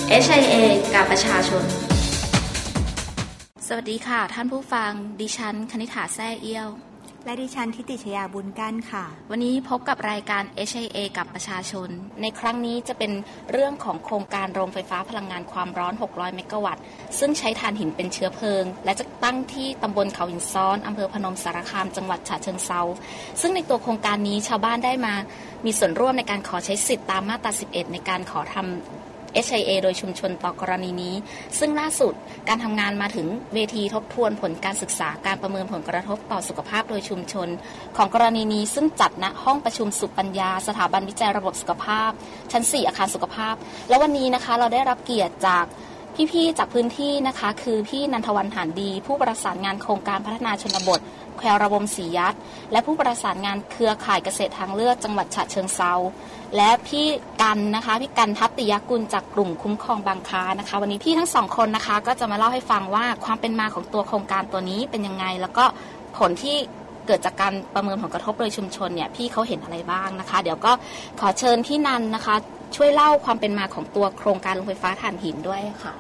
HIA กับประชาชนสวัสดีค่ะท่านผู้ฟังดิฉันคณิษฐาแซ่เอี้ยวและดิฉันทิติชยาบุญกั้นค่ะวันนี้พบกับรายการ HIA กับประชาชนในครั้งนี้จะเป็นเรื่องของโครงการโรงไฟฟ้าพลังงานความร้อน600เมกะวัตต์ซึ่งใช้ถ่านหินเป็นเชื้อเพลิงและจะตั้งที่ตำบลเขาหินซ้อนอำเภอพนมสารคามจังหวัดฉะเชิงเทราซึ่งในตัวโครงการนี้ชาวบ้านได้มามีส่วนร่วมในการขอใช้สิทธิตามมาตรา11ในการขอทำHIA โดยชุมชนต่อกรณีนี้ซึ่งล่าสุดการทำงานมาถึงเวทีทบทวนผลการศึกษาการประเมินผลกระทบต่อสุขภาพโดยชุมชนของกรณีนี้ซึ่งจัดณห้องประชุมสุปัญญาสถาบันวิจัยระบบสุขภาพชั้น4อาคารสุขภาพแล้ววันนี้นะคะเราได้รับเกียรติจากพี่ๆจากพื้นที่นะคะคือพี่นันทวรรณหานดีผู้ประสานงานโครงการพัฒนาชนบทแควระบมศรียัดและผู้ประสานงานเครือข่ายเกษตรทางเลือกจังหวัดฉะเชิงเทราและพี่กันนะคะพี่กันทัตติยกุลจากกลุ่มคุ้มครองบางค้านะคะวันนี้พี่ทั้งสองคนนะคะก็จะมาเล่าให้ฟังว่าความเป็นมาของตัวโครงการตัวนี้เป็นยังไงแล้วก็ผลที่เกิดจากการประเมินผลกระทบโดยชุมชนเนี่ยพี่เขาเห็นอะไรบ้างนะคะเดี๋ยวก็ขอเชิญพี่นันนะคะช่วยเล่าความเป็นมาของตัวโครงการโรงไฟฟ้าถ่านหินด้วยค่ะ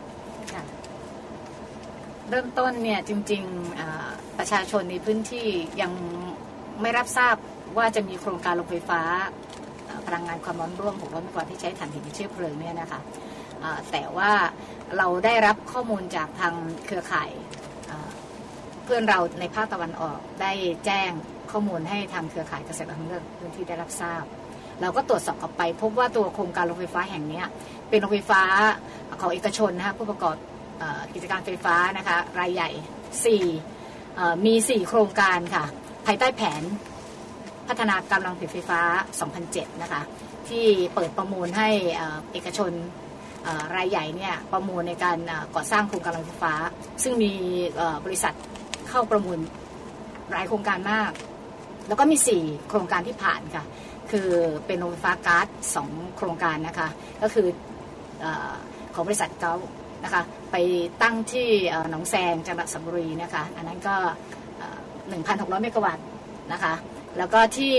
เริ่มต้นเนี่ยจริงๆประชาชนในพื้นที่ยังไม่รับทราบว่าจะมีโครงการโรงไฟฟ้าพลังงานความร้อนร่วม600เมกะวัตต์ที่ใช้ถ่านหินเป็นเชื้อเพลิงเนี่ยนะคะแต่ว่าเราได้รับข้อมูลจากทางเครือข่ายเพื่อนเราในภาคตะวันออกได้แจ้งข้อมูลให้ทางเครือข่ายเกษตรทางเลือกพื้นที่ได้รับทราบเราก็ตรวจสอบกลับไปพบว่าตัวโครงการโรงไฟฟ้าแห่งนี้เป็นโรงไฟฟ้าของเอกชนนะคะผู้ประกอบกิจการไฟฟ้านะคะรายใหญ่มี4โครงการค่ะภายใต้แผนพัฒนากำลังผลิตไฟฟ้า 2007 นะคะที่เปิดประมูลให้เอกชนรายใหญ่เนี่ยประมูลในการก่อสร้างโครงการโรงไฟฟ้าซึ่งมีบริษัทเข้าประมูลหลายโครงการมากแล้วก็มี4โครงการที่ผ่านค่ะคือเป็นโรงไฟฟ้าก๊าซ2โครงการนะคะก็คือของบริษัทเกานะคะไปตั้งที่หนองแซงจังหวัดสระบุรีนะคะอันนั้นก็ 1,600 เมกะวัตต์นะคะแล้วก็ที่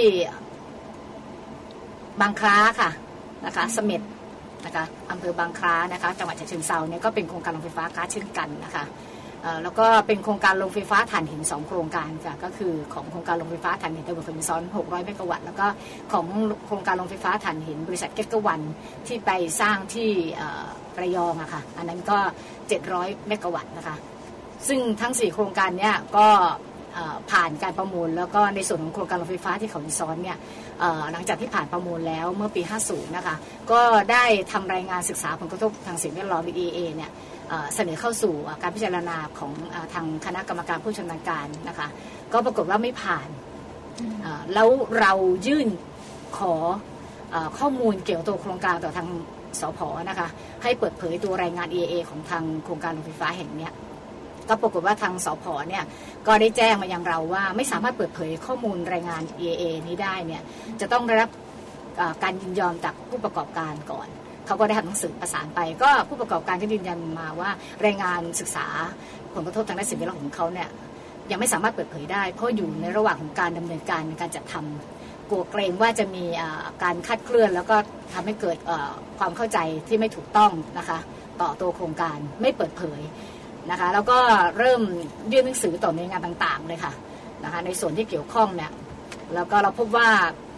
บางคล้าค่ะนะคะเสม็ดนะคะอำเภอบางคล้านะคะจังหวัดฉะเชิงเทราเนี่ยก็เป็นโครงการโรงไฟฟ้าก๊าซเช่นกันนะคะแล้วก็เป็นโครงการโรงไฟฟ้าถ่านหิน2โครงการค่ะก็คือของโครงการโรงไฟฟ้าถ่านหินตำบลเขาหินซ้อน600เมกะวัตต์แล้วก็ของโครงการโรงไฟฟ้าถ่านหินบริษัทเกตเกอร์วันที่ไปสร้างที่ระยองอะค่ะอันนั้นก็700เมกะวัตต์นะคะซึ่งทั้ง4โครงการเนี้ยก็ผ่านการประมูลแล้วก็ในส่วนของโครงการโรงไฟฟ้าที่เขาหินซ้อนเนี่ยหลังจากที่ผ่านประมูลแล้วเมื่อปี50นะคะก็ได้ทำรายงานศึกษาผลกระทบทางสิ่งแวดล้อม EA เนี่ยเสนอเข้าสู่การพิจารณาของทางคณะกรรมการผู้ชำนาญการนะคะก็ปรากฏว่าไม่ผ่านแล้วเรายื่นขอข้อมูลเกี่ยวกับตัวโครงการต่อทางสผ.นะคะให้เปิดเผยตัวรายงาน EA ของทางโครงการโรงไฟฟ้าแห่งนี้ก็ปรากฏว่าทางสผ.เนี่ยก็ได้แจ้งมายังเราว่าไม่สามารถเปิดเผยข้อมูลรายงาน EA นี้ได้เนี่ยจะต้องได้รับการยินยอมจากผู้ประกอบการก่อนเขาก็ได้ทำหนังสือประสานไปก็ผู้ประกอบการก็ยืนยันมาว่ารายงานศึกษาผลกระทบทางด้านสิ่งแวดล้อมของเขาเนี่ยยังไม่สามารถเปิดเผยได้เพราะอยู่ในระหว่างของการดำเนินการในการจัดทำกลัวเกรงว่าจะมีการคลาดเคลื่อนแล้วก็ทำให้เกิดความเข้าใจที่ไม่ถูกต้องนะคะต่อตัวโครงการไม่เปิดเผยนะคะแล้วก็เริ่มยื่นหนังสือต่อหน่วยงานต่างๆเลยค่ะนะคะในส่วนที่เกี่ยวข้องเนี่ยแล้วก็เราพบว่า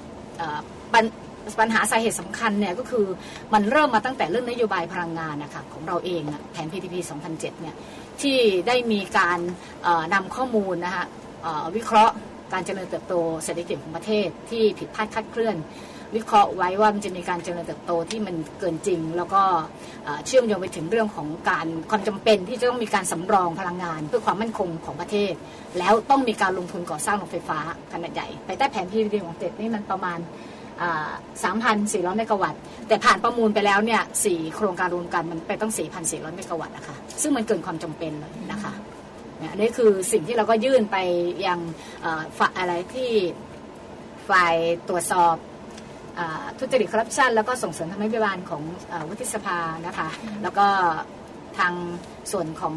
ปัญหาสาเหตุสำคัญเนี่ยก็คือมันเริ่มมาตั้งแต่เรื่องนโยบายพลังงานนะคะของเราเองแผน PTP 2007เนี่ยที่ได้มีการนำข้อมูลนะคะวิเคราะห์การเจริญเติบโตเศรษฐกิจของประเทศที่ผิดพลาดคลาดเคลื่อนวิเคราะห์ไว้ว่ามันจะมีการเจริญเติบโตที่มันเกินจริงแล้วก็เชื่อมโยงไปถึงเรื่องของความจำเป็นที่จะต้องมีการสำรองพลังงานเพื่อความมั่นคงของประเทศแล้วต้องมีการลงทุนก่อสร้างโรงไฟฟ้าขนาดใหญ่ภายใต้แผน PTP ของเจ็ดนี่มันประมาณ3,400 เมกะวัตต์แต่ผ่านประมูลไปแล้วเนี่ย4โครงการรวมกันมันไปต้อง 4,400 เมกะวัตต์นะคะซึ่งมันเกินความจำเป็นเลยนะคะนี่คือสิ่งที่เราก็ยื่นไปยังอะไรที่ฝ่ายตรวจสอบทุจริตคอร์รัปชันแล้วก็ส่งเสริมทางนโยบายของวุฒิสภานะคะแล้วก็ทางส่วนของ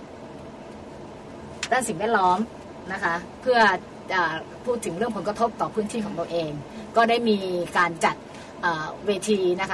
ด้านสิ่งแวดล้อมนะคะเพื่อพูดถึงเรื่องผลกระทบต่อพื้นที่ของตัวเองก็ได้มีการจัดเวทีนะคะ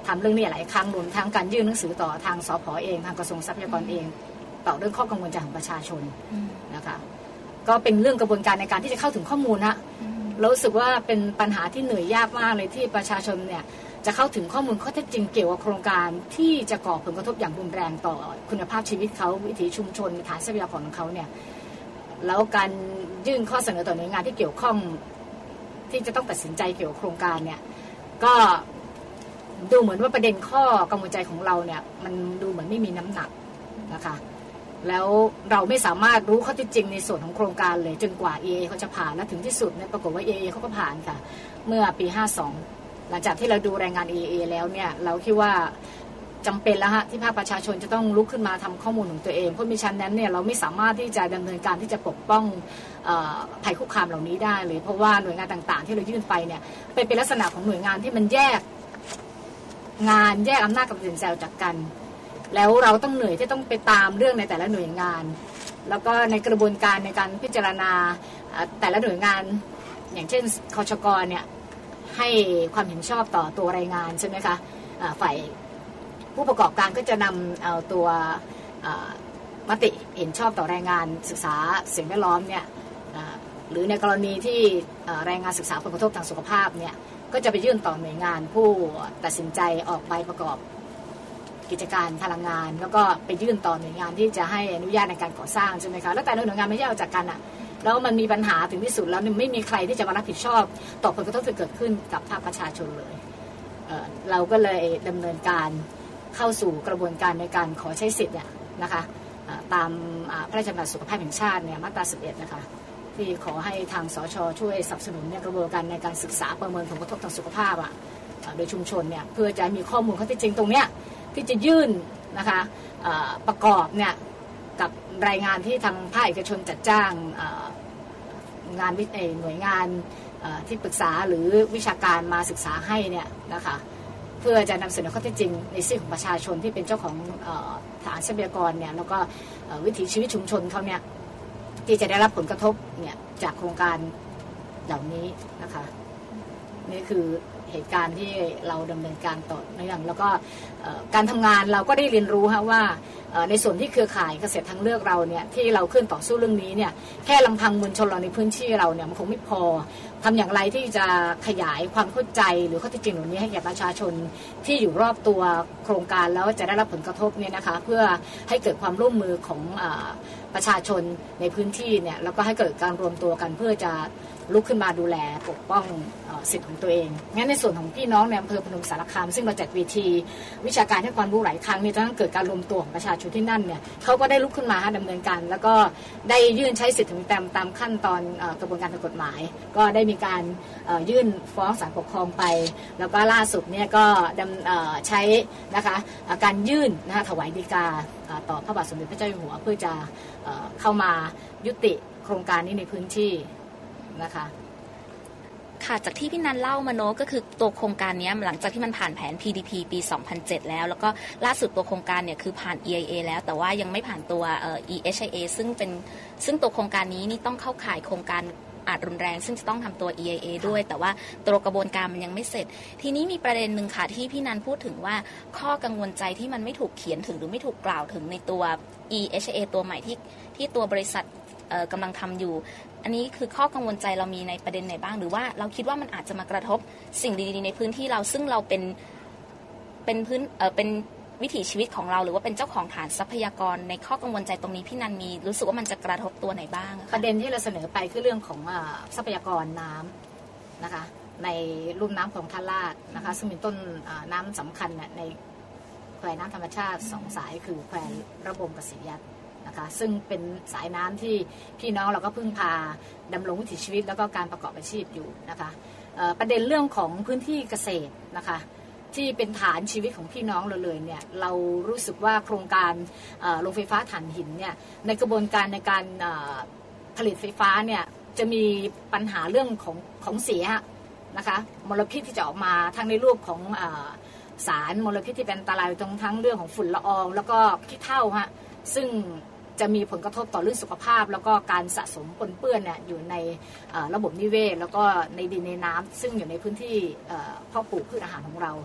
ทำเรื่องนี้หลายครั้งรวมทั้งการยื่นหนังสือต่อทางสผ.เองทางกระทรวงทรัพยากรเองต่อเรื่องข้อกังวลใจของประชาชนนะคะก็เป็นเรื่องกระบวนการในการที่จะเข้าถึงข้อมูลนะเรารู้สึกว่าเป็นปัญหาที่เหนื่อยยากมากเลยที่ประชาชนเนี่ยจะเข้าถึงข้อมูลข้อเท็จจริงเกี่ยวกับโครงการที่จะก่อผลกระทบอย่างรุนแรงต่อคุณภาพชีวิตเขาวิถีชุมชนฐานทรัพยากรของเขาเนี่ยแล้วการยื่นข้อเสนอต่อหน่วยงานที่เกี่ยวข้องที่จะต้องตัดสินใจเกี่ยวกับโครงการเนี่ยก็ดูเหมือนว่าประเด็นข้อกังวลใจของเราเนี่ยมันดูเหมือนไม่มีน้ำหนักนะคะแล้วเราไม่สามารถรู้ข้อเท็จจริงในส่วนของโครงการเลยจนกว่า EA เขาจะผ่านและถึงที่สุดเนี่ยปรากฏว่า EA เขาก็ผ่านค่ะเมื่อปี52หลังจากที่เราดูรายงาน EA แล้วเนี่ยเราคิดว่าจำเป็นแล้วฮะที่ภาคประชาชนจะต้องลุกขึ้นมาทำข้อมูลของตัวเองเพราะมิฉะนั้นเนี่ยเราไม่สามารถที่จะดำเนินการที่จะปกป้องภัยคุกคามเหล่านี้ได้เลยเพราะว่าหน่วยงานต่างๆที่เรายื่นไปเนี่ยเป็นลักษณะของหน่วยงานที่มันแยกงานแยกอำนาจกับตัดสินใจจากกันแล้วเราต้องเหนื่อยที่ต้องไปตามเรื่องในแต่ละหน่วยงานแล้วก็ในกระบวนการในการพิจารณาแต่ละหน่วยงานอย่างเช่นคชก.เนี่ยให้ความเห็นชอบต่อตัวรายงานใช่ไหมคะฝ่ายผู้ประกอบการก็จะนำเอาตัวมติเห็นชอบต่อรายงานศึกษาสิ่งแวดล้อมเนี่ยหรือในกรณีที่รายงานศึกษาผลกระทบทางสุขภาพเนี่ยก็จะไปยื่นต่อหน่วยงานผู้ตัดสินใจออกใบประกอบกิจการพลังงานแล้วก็ไปยื่นต่อหน่วยงานที่จะให้อนุญาตในการก่อสร้างใช่ไหมคะแล้วแต่ละหน่วยงานไม่แยกออกจากกันอ่ะแล้วมันมีปัญหาถึงที่สุดแล้วไม่มีใครที่จะมารับผิดชอบต่อผลกระทบที่เกิดขึ้นกับภาคประชาชนเลยเราก็เลยดำเนินการเข้าสู่กระบวนการในการขอใช้สิทธิ์เนี่ยนะคะตามพระราชบัญญัติสุขภาพแห่งชาติเนี่ยมาตรา 11นะคะที่ขอให้ทางสช.ช่วยสนับสนุนกระบวนการในการศึกษาประเมินผลกระทบทางสุขภาพโดยชุมชนเนี่ยเพื่อจะมีข้อมูลข้อเท็จจริงตรงเนี้ยที่จะยื่นนะคะประกอบเนี่ยกับรายงานที่ทางภาคเอกชนจัดจ้างงานหน่วยงานที่ปรึกษาหรือวิชาการมาศึกษาให้เนี่ยนะคะเพื่อจะนำเสนอข้อเท็จจริงในสิ่งของประชาชนที่เป็นเจ้าของฐานทรัพยากรเนี่ยแล้วก็วิถีชีวิตชุมชนเขาเนี่ยที่จะได้รับผลกระทบเนี่ยจากโครงการเหล่านี้นะคะนี่คือเหตุการณ์ที่เราดำเนินการต่อเนื่องแล้วก็การทำงานเราก็ได้เรียนรู้ฮะว่าในส่วนที่เครือข่ายเกษตรทางเลือกเราเนี่ยที่เราขึ้นต่อสู้เรื่องนี้เนี่ยแค่ลำพังมวลชนเราในพื้นที่เราเนี่ยมันคงไม่พอทำอย่างไรที่จะขยายความเข้าใจหรือข้อเท็จจริงเหล่านี้ให้แก่ประชาชนที่อยู่รอบตัวโครงการแล้วจะได้รับผลกระทบเนี่ยนะคะเพื่อให้เกิดความร่วมมือของประชาชนในพื้นที่เนี่ยแล้วก็ให้เกิดการรวมตัวกันเพื่อจะลุกขึ้นมาดูแลปกป้องสิทธิ์ของตัวเองงั้นในส่วนของพี่น้องในอำเภอพนมสารคามซึ่งเราจัดเวทีวิชาการให้ความรู้หลายครั้งเนี่ยจะต้องเกิดการรวมตัวของประชาชนที่นั่นเนี่ยเขาก็ได้ลุกขึ้นมาดำเนินการแล้วก็ได้ยื่นใช้สิทธิ์ถึงตามขั้นตอนกระบวนการทางกฎหมายก็ได้มีการยื่นฟ้องศาลปกครองไปแล้วก็ล่าสุดเนี่ยก็ใช้นะคะการยื่นนะคะถวายฎีกาต่อพระบาทสมเด็จพระเจ้าอยู่หัวเพื่อจะเข้ามายุติโครงการนี้ในพื้นที่นะคะค่ะจากที่พี่นันเล่ามาโนก็คือตัวโครงการนี้หลังจากที่มันผ่านแผน PDP ปี 2007 แล้วก็ล่าสุดตัวโครงการเนี่ยคือผ่าน EIA แล้วแต่ว่ายังไม่ผ่านตัวEHIA ซึ่งตัวโครงการนี้นี่ต้องเข้าข่ายโครงการอาจรุนแรงซึ่งจะต้องทำตัว EIA ด้วยแต่ว่าตัวกระบวนการมันยังไม่เสร็จทีนี้มีประเด็นหนึ่งค่ะที่พี่นันพูดถึงว่าข้อกังวลใจที่มันไม่ถูกเขียนถึงหรือไม่ถูกกล่าวถึงในตัว EHIA ตัวใหม่ที่ตัวบริษัทกำลังทำอยู่อันนี้คือข้อกังวลใจเรามีในประเด็นไหนบ้างหรือว่าเราคิดว่ามันอาจจะมากระทบสิ่งดีๆในพื้นที่เราซึ่งเราเป็นวิถีชีวิตของเราหรือว่าเป็นเจ้าของฐานทรัพยากรในข้อกังวลใจตรงนี้พี่นันมีรู้สึกว่ามันจะกระทบตัวไหนบ้างประเด็นที่เราเสนอไปคือเรื่องของทรัพยากรน้ำนะคะในลุ่มน้ำของท่าลาดนะคะซึ่งเป็นต้นน้ำสำคัญในแควน้ำธรรมชาติ2สายคือแควระบมกับศรียัดนะคะซึ่งเป็นสายน้ำที่พี่น้องเราก็พึ่งพาดำรงวิถีชีวิตแล้วก็การประกอบอาชีพอยู่นะคะประเด็นเรื่องของพื้นที่เกษตรนะคะที่เป็นฐานชีวิตของพี่น้องเราเลยเนี่ยเรารู้สึกว่าโครงการโรงไฟฟ้าถ่านหินเนี่ยในกระบวนการในการผลิตไฟฟ้าเนี่ยจะมีปัญหาเรื่องของเสียนะคะมลพิษที่จะออกมาทั้งในรูปของสารมลพิษที่เป็นอันตรายทั้งเรื่องของฝุ่นละอองแล้วก็ขี้เถ้าฮะซึ่งจะมีผลกระทบต่อเรื่องสุขภาพแล้วก็การสะสมปนเปื้อนเนี่ยอยู่ในระบบนิเวศแล้วก็ในดินในน้ำซึ่งอยู่ในพื้นที่เพาะปลูกพืชอาหารของเรา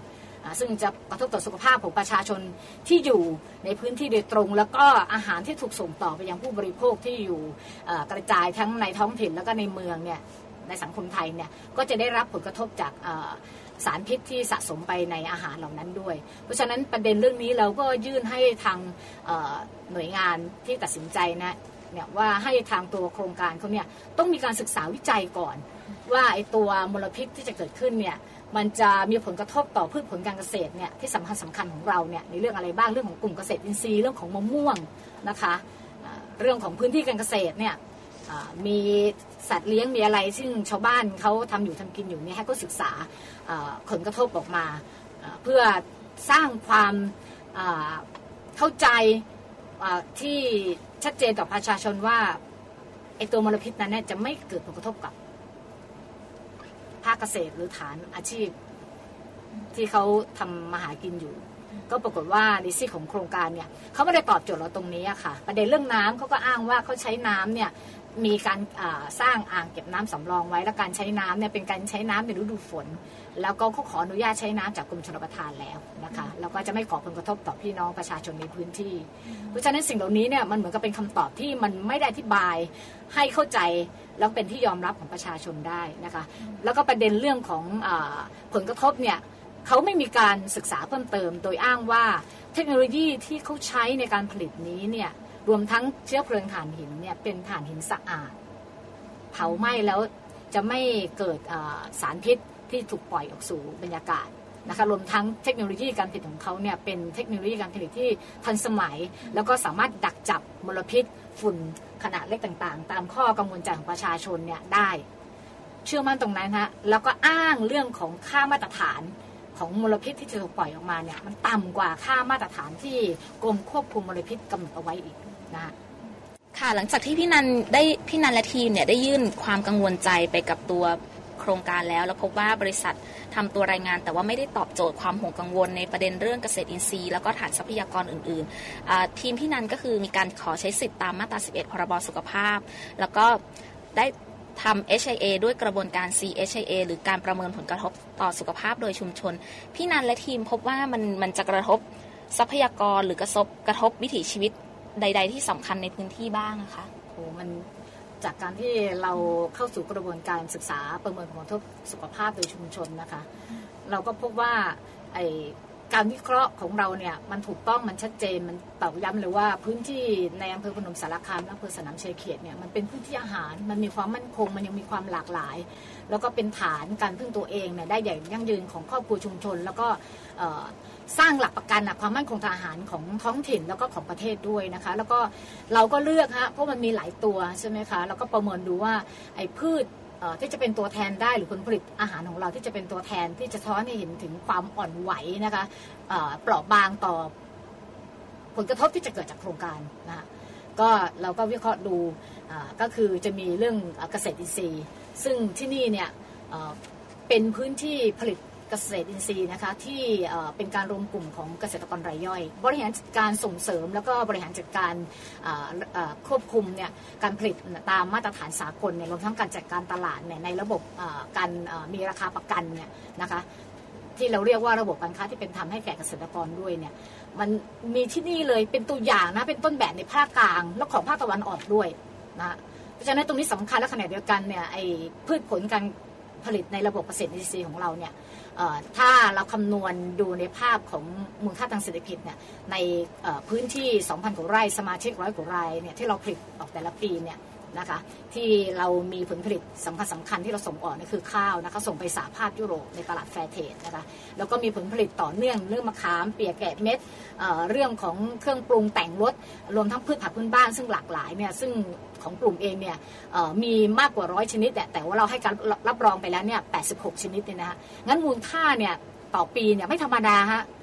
ซึ่งจะกระทบต่อสุขภาพของประชาชนที่อยู่ในพื้นที่โดยตรงแล้วก็อาหารที่ถูกส่งต่อไปยังผู้บริโภคที่อยู่กระจายทั้งในท้องถิ่นแล้วก็ในเมืองเนี่ยในสังคมไทยเนี่ยก็จะได้รับผลกระทบจากสารพิษที่สะสมไปในอาหารเหล่านั้นด้วยเพราะฉะนั้นประเด็นเรื่องนี้เราก็ยื่นให้ทางหน่วยงานที่ตัดสินใจนะเนี่ยว่าให้ทางตัวโครงการเขาเนี่ยต้องมีการศึกษาวิจัยก่อนว่าไอ้ตัวมลพิษที่จะเกิดขึ้นเนี่ยมันจะมีผลกระทบต่อพืชผลการเกษตรเนี่ยที่สำคัญของเราเนี่ยในเรื่องอะไรบ้างเรื่องของกลุ่มเกษตรอินทรีย์เรื่องของมะม่วงนะคะเรื่องของพื้นที่การเกษตรเนี่ยมีสัตว์เลี้ยงมีอะไรซึ่งชาวบ้านเขาทำอยู่ทำกินอยู่เนี่ยให้ก็ศึกษาผลกระทบออกมาเพื่อสร้างความเข้าใจที่ชัดเจนต่อประชาชนว่าไอ้ตัวมลพิษนั้นเนี่ยจะไม่เกิดผลกระทบกับภาคเกษตรหรือฐานอาชีพที่เขาทำมาหากินอยู่ก็ปรากฏว่าในซีของโครงการเนี่ยเขาไม่ได้ตอบโจทย์เราตรงนี้อะค่ะประเด็นเรื่องน้ำเขาก็อ้างว่าเขาใช้น้ำเนี่ยมีการสร้างอ่างเก็บน้ำสำรองไว้และการใช้น้ำเนี่ยเป็นการใช้น้ำในฤดูฝนแล้วก็เขาขออนุญาตใช้น้ำจากกรมชลประทานแล้วนะคะแล้วก็จะไม่ก่อผลกระทบต่อพี่น้องประชาชนในพื้นที่เพราะฉะนั้นสิ่งเหล่านี้เนี่ยมันเหมือนกับเป็นคำตอบที่มันไม่ได้อธิบายให้เข้าใจแล้วเป็นที่ยอมรับของประชาชนได้นะคะแล้วก็ประเด็นเรื่องของผลกระทบเนี่ยเขาไม่มีการศึกษาเพิ่มเติมโดยอ้างว่าเทคโนโลยีที่เขาใช้ในการผลิตนี้เนี่ยรวมทั้งเชื้อเพลิงถ่านหินเนี่ยเป็นถ่านหินสะอาดเผาไหม้แล้วจะไม่เกิดสารพิษที่ถูกปล่อยออกสู่บรรยากาศนะคะรวมทั้งเทคโนโลยีการผลิตของเขาเนี่ยเป็นเทคโนโลยีการผลิตที่ทันสมัยแล้วก็สามารถดักจับมลพิษฝุ่นขนาดเล็กต่างๆตามข้อกังวลใจของประชาชนเนี่ยได้เชื่อมั่นตรงนั้นฮะแล้วก็อ้างเรื่องของค่ามาตรฐานของมลพิษที่จะถูกปล่อยออกมาเนี่ยมันต่ำกว่าค่ามาตรฐานที่กรมควบคุมมลพิษกำหนดเอาไว้อีกนะค่ะหลังจากที่พี่นันและทีมเนี่ยได้ยื่นความกังวลใจไปกับตัวโครงการแล้วพบว่าบริษัททำตัวรายงานแต่ว่าไม่ได้ตอบโจทย์ความห่วงกังวลในประเด็นเรื่องเกษตรอินทรีย์แล้วก็ฐานทรัพยากรอื่นๆทีมพี่นันก็คือมีการขอใช้สิทธิ์ตามมาตรา 11 พรบสุขภาพแล้วก็ได้ทำ HIA ด้วยกระบวนการ CHIA หรือการประเมินผลกระทบต่อสุขภาพโดยชุมชนพี่นันและทีมพบว่ามันจะกระทบทรัพยากรหรือกระทบวิถีชีวิตใดๆที่สำคัญในพื้นที่บ้างนะคะโอ้มันจากการที่เราเข้าสู่กระบวนการศึกษาประเมินผลกระทบสุขภาพโดยชุมชนนะคะเราก็พบว่าการวิเคราะห์ของเราเนี่ยมันถูกต้องมันชัดเจนมันตอกย้ำเลยว่าพื้นที่ในอำเภอพนมสารคามและอำเภอสนามชัยเขตเนี่ยมันเป็นพื้นที่อาหารมันมีความมั่นคงมันยังมีความหลากหลายแล้วก็เป็นฐานการพึ่งตัวเองเนี่ยได้อย่างยั่งยืนของครอบครัวชุมชนแล้วก็สร้างหลักประกันความมั่นคงทางอาหารของท้องถิ่นแล้วก็ของประเทศด้วยนะคะแล้วก็เราก็เลือกฮะเพราะมันมีหลายตัวใช่ไหมคะแล้วก็ประเมินดูว่าไอ้พืชที่จะเป็นตัวแทนได้หรือผลผลิตอาหารของเราที่จะเป็นตัวแทนที่จะท้อนให้เห็นถึงความอ่อนไหวนะคะเปราะบางต่อผลกระทบที่จะเกิดจากโครงการนะคะก็เราก็วิเคราะห์ดูก็คือจะมีเรื่องเกษตรอินทรีย์ซึ่งที่นี่เนี่ยเป็นพื้นที่ผลิตเกษตรอินทรีย์นะคะที่เป็นการรวมกลุ่มของเกษตรกรรายย่อยบริหารจัดการส่งเสริมแล้วก็บริหารจัดการควบคุมเนี่ยการผลิตตามมาตรฐานสากลเนี่ยรวมทั้งการจัดการตลาดเนี่ยในระบบการมีราคาประกันเนี่ยนะคะที่เราเรียกว่าระบบการค้าที่เป็นธรรมให้แก่เกษตรกรด้วยเนี่ยมันมีที่นี่เลยเป็นตัวอย่างนะเป็นต้นแบบในภาคกลางและของภาคตะวันออกด้วยนะเพราะฉะนั้นตรงนี้สำคัญและขณะเดียวกันเนี่ยไอ้พืชผลการผลิตในระบบเกษตรอินทรีย์ของเราเนี่ยถ้าเราคำนวณดูในภาพของมูลค่าทางเศรษฐกิจเนี่ยในพื้นที่ 2,000 กว่าไร่สมาชิก100 กว่าไร่เนี่ยที่เราผลิตออกแต่ละปีเนี่ยนะคะที่เรามีผลผลิตสำคัญที่เราส่งออกนี่คือข้าวนะคะส่งไปสหภาพยุโรปในตลาดแฟร์เทรดนะคะแล้วก็มีผลผลิตต่อเนื่องเรื่องมะขามเปียกแกะเม็ดเรื่องของเครื่องปรุงแต่งรสรวมทั้งพืชผักพื้นบ้านซึ่งหลากหลายเนี่ยซึ่งของกลุ่มเองเนี่ยมีมากกว่า100 ชนิดแต่ว่าเราให้การรับรองไปแล้วเนี่ย86 ชนิดเนี่ยนะคะงั้นมูลค่าเนี่ยต่อปีเนี่ยไม่ธรรมดาฮะ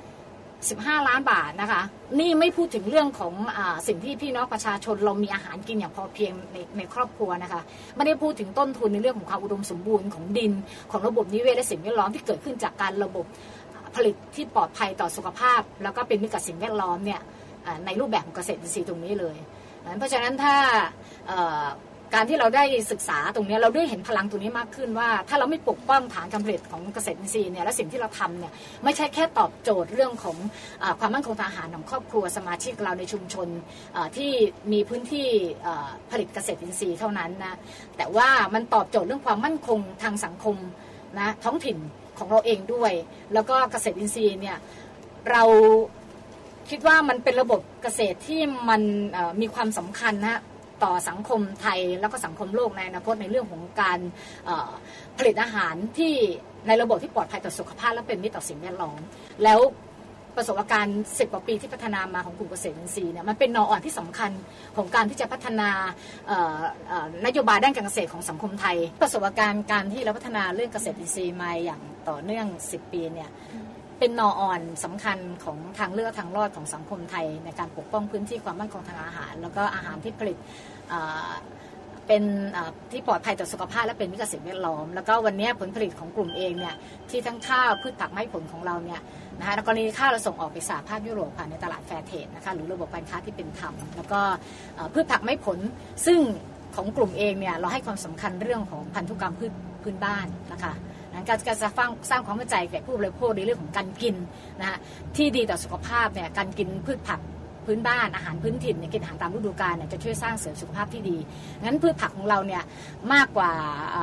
15 ล้านบาทนะคะนี่ไม่พูดถึงเรื่องของสิ่งที่พี่น้องประชาชนเรามีอาหารกินอย่างพอเพียงในครอบครัวนะคะไม่ได้พูดถึงต้นทุนในเรื่องของความอุดมสมบูรณ์ของดินของระบบนิเวศและสิ่งแวดล้อมที่เกิดขึ้นจากการระบบผลิตที่ปลอดภัยต่อสุขภาพแล้วก็เป็นมิตรกับสิ่งแวดล้อมเนี่ยในรูปแบบของเกษตรอินทรีย์ตรงนี้เลยเพราะฉะนั้นถ้าการที่เราได้ศึกษาตรงนี้เราได้เห็นพลังตรงนี้มากขึ้นว่าถ้าเราไม่ปกป้องฐานการผลิตของเกษตรอินทรีย์เนี่ยและสิ่งที่เราทำเนี่ยไม่ใช่แค่ตอบโจทย์เรื่องของความมั่นคงทางอาหารของครอบครัวสมาชิกเราในชุมชนที่มีพื้นที่ผลิตเกษตรอินทรีย์เท่านั้นนะแต่ว่ามันตอบโจทย์เรื่องความมั่นคงทางสังคมนะท้องถิ่นของเราเองด้วยแล้วก็เกษตรอินทรีย์เนี่ยเราคิดว่ามันเป็นระบบเกษตรที่มันมีความสำคัญนะต่อสังคมไทยแล้วก็สังคมโลกในอนาคตในเรื่องของการผลิตอาหารที่ในระบบที่ปลอดภัยต่อสุขภาพและเป็นมิตรต่อสิ่งแวดล้อมแล้วประสบการณ์10 กว่าปีที่พัฒนามาของกลุ่มเกษตรอินทรีย์เนี่ยมันเป็นนออ่อนที่สำคัญของการที่จะพัฒนานโยบายด้านการเกษตรของสังคมไทยประสบการณ์การที่เราพัฒนาเรื่องเกษตรอินทรีย์มาอย่างต่อเนื่อง10 ปีเนี่ยเป็นนออ่อนสำคัญของทางเลือกทางรอดของสังคมไทยในการปกป้องพื้นที่ความมั่นคงทางอาหารแล้วก็อาหารที่ผลิตเป็นที่ปลอดภัยต่อสุขภาพและเป็นมิตรต่อสิ่งแวดล้อมแล้วก็วันนี้ผลผลิตของกลุ่มเองเนี่ยที่ทั้งข้าวพืชผักไม้ผลของเราเนี่ยนะคะกรณีข้าวเราส่งออกไปสหภาพยุโรปผ่านในตลาดแฟร์เทรดนะคะหรือระบบการค้าที่เป็นธรรมแล้วก็พืชผักไม้ผลซึ่งของกลุ่มเองเนี่ยเราให้ความสำคัญเรื่องของพันธุกรรมพืชพื้นบ้านนะคะการจะสร้างความเข้าใจแก่ผู้บริโภคในเรื่องของการกินนะคะที่ดีต่อสุขภาพเนี่ยการกินพืชผักพื้นบ้านอาหารพื้นถิ่นเนี่ยกินอาหารตามฤดูกาลเนี่ยจะช่วยสร้างเสริมสุขภาพที่ดีงั้นพืชผักของเราเนี่ยมากกว่า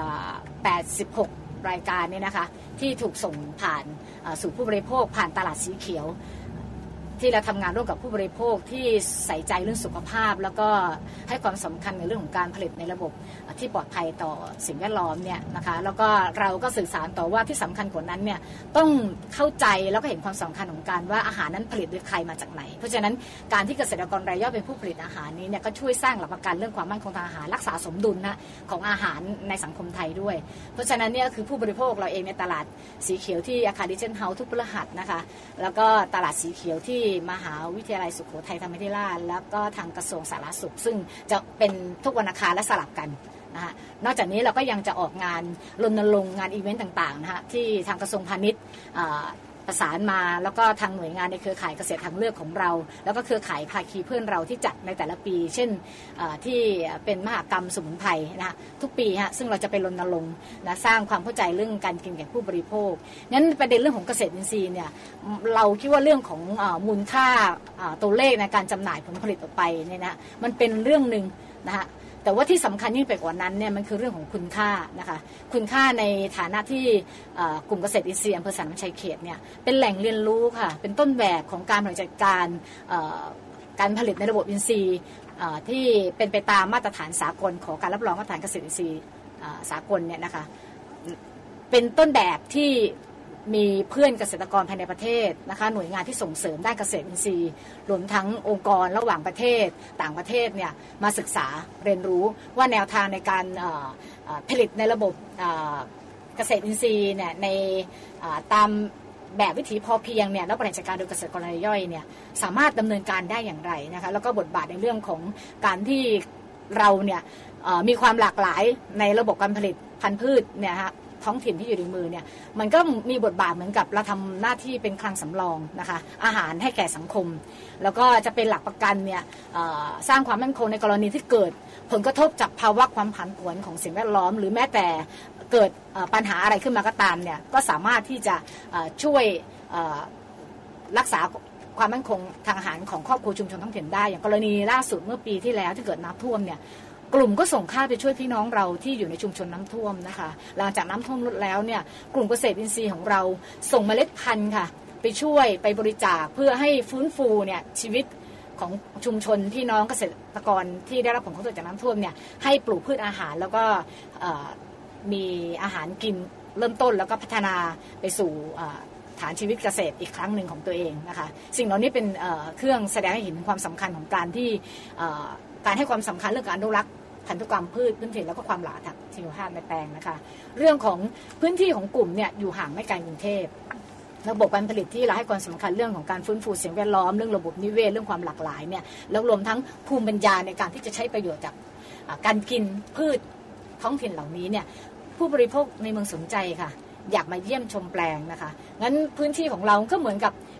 86 รายการเนี่ยนะคะที่ถูกส่งผ่านสู่ผู้บริโภคผ่านตลาดสีเขียวที่เราทำงานร่วมกับผู้บริโภคที่ใส่ใจเรื่องสุขภาพแล้วก็ให้ความสำคัญในเรื่องของการผลิตในระบบที่ปลอดภัยต่อสิ่งแวดล้อมเนี่ยนะคะแล้วก็เราก็สื่อสารต่อว่าที่สำคัญกว่านั้นเนี่ยต้องเข้าใจแล้วก็เห็นความสำคัญของการว่าอาหารนั้นผลิตโดยใครมาจากไหนเพราะฉะนั้นการที่เกษตรกรรายย่อยเป็นผู้ผลิตอาหารนี้เนี่ยก็ช่วยสร้างหลักประกันเรื่องความมั่นคงทางอาหารรักษาสมดุลนะของอาหารในสังคมไทยด้วยเพราะฉะนั้นเนี่ยคือผู้บริโภคเราเองในตลาดสีเขียวที่อาคารดิเจนเฮาส์ทุกพฤหัสนะคะแล้วก็ตลาดสีเขียวที่มหาวิทยาลัยสุโขทัยธรรมาธิราชแล้วก็ทางกระทรวงสาธารณสุขซึ่งจะเป็นทุกวันอังคารและสลับกันนะคะนอกจากนี้เราก็ยังจะออกงานรณรงค์งานอีเวนต์ต่างๆนะคะที่ทางกระทรวงพาณิชย์ประสานมาแล้วก็ทางหน่วยงานในเครือข่ายเกษตรทางเลือกของเราแล้วก็เครือข่ายภาคีเพื่อนเราที่จัดในแต่ละปีเช่นที่เป็นมหกรรมสมุนไพรนะคะทุกปีฮะซึ่งเราจะไปรณรงค์นะสร้างความเข้าใจเรื่องการกินแก่ผู้บริโภคงั้นประเด็นเรื่องของเกษตรอินทรีย์เนี่ยเราคิดว่าเรื่องของมูลค่าตัวเลขในการจำหน่ายผลผลิตออกไปเนี่ยนะมันเป็นเรื่องนึงนะคะแต่ว่าที่สำคัญยิ่งไปกว่านั้นเนี่ยมันคือเรื่องของคุณค่านะคะคุณค่าในฐานะที่กลุ่มเกษตรอินทรีย์อำเภอสันน้ำชัยเขตเนี่ยเป็นแหล่งเรียนรู้ค่ะเป็นต้นแบบของการบริหารจัดการผลิตในระบบอินทรีย์ที่เป็นไปตามมาตรฐานสากลของการรับรองมาตรฐานเกษตรอินทรีย์สากลเนี่ยนะคะเป็นต้นแบบที่มีเพื่อนเกษตรกรภายในประเทศนะคะหน่วยงานที่ส่งเสริมด้านเกษตรอินทรีย์รวมทั้งองค์กรระหว่างประเทศต่างประเทศเนี่ยมาศึกษาเรียนรู้ว่าแนวทางในการผลิตในระบบเกษตรอินทรีย์เนี่ยในตามแบบวิถีพอเพียงเนี่ยแล้วบริหารจัดการโดยเกษตรกรรายย่อยเนี่ยสามารถดำเนินการได้อย่างไรนะคะแล้วก็บทบาทในเรื่องของการที่เราเนี่ยมีความหลากหลายในระบบการผลิตพันธุ์พืชเนี่ยฮะท้องถิ่นที่อยู่ในมือเนี่ยมันก็มีบทบาทเหมือนกับเราทำหน้าที่เป็นคลังสำรองนะคะอาหารให้แก่สังคมแล้วก็จะเป็นหลักประกันเนี่ยสร้างความมั่นคงในกรณีที่เกิดผลกระทบจากภาวะความผันผวนของสิ่งแวดล้อมหรือแม้แต่เกิดปัญหาอะไรขึ้นมาก็ตามเนี่ยก็สามารถที่จะช่วยรักษาความมั่นคงทางอาหารของครอบครัวชุมชนท้องถิ่นได้อย่างกรณีล่าสุดเมื่อปีที่แล้วที่เกิดน้ำท่วมเนี่ยกลุ่มก็ส่งข้าวไปช่วยพี่น้องเราที่อยู่ในชุมชนน้ำท่วมนะคะหลังจากน้ำท่วมลดแล้วเนี่ยกลุ่มเกษตรอินทรีย์ของเราส่งเมล็ดพันธุ์ค่ะไปช่วยไปบริจาคเพื่อให้ฟื้นฟูเนี่ยชีวิตของชุมชนพี่น้องเกษตรกรที่ได้รับผลกระทบจากน้ำท่วมเนี่ยให้ปลูกพืชอาหารแล้วก็มีอาหารกินเริ่มต้นแล้วก็พัฒนาไปสู่ฐานชีวิตเกษตรอีกครั้งหนึ่งของตัวเองนะคะสิ่งเหล่านี้เป็นเครื่องแสดงให้เห็นความสำคัญของการที่การให้ความสำคัญเรื่องการอนุรักษ์พันธุกรรมพืชพื้นถิ่นแล้วก็ความหลากหลายชีวภาพในแปลงนะคะเรื่องของพื้นที่ของกลุ่มเนี่ยอยู่ห่างไม่ไกลกรุงเทพระบบการผลิตที่เราให้ความสำคัญเรื่องของการฟื้นฟูสิ่งแวดล้อมเรื่องระบบนิเวศเรื่องความหลากหลายเนี่ยแล้วรวมทั้งภูมิปัญญาในการที่จะใช้ประโยชน์จากการกินพืชท้องถิ่นเหล่านี้เนี่ยผู้บริโภคในเมืองสนใจค่ะอยากมาเยี่ยมชมแปลงนะคะงั้นพื้นที่ของเราก็เหมือนกับ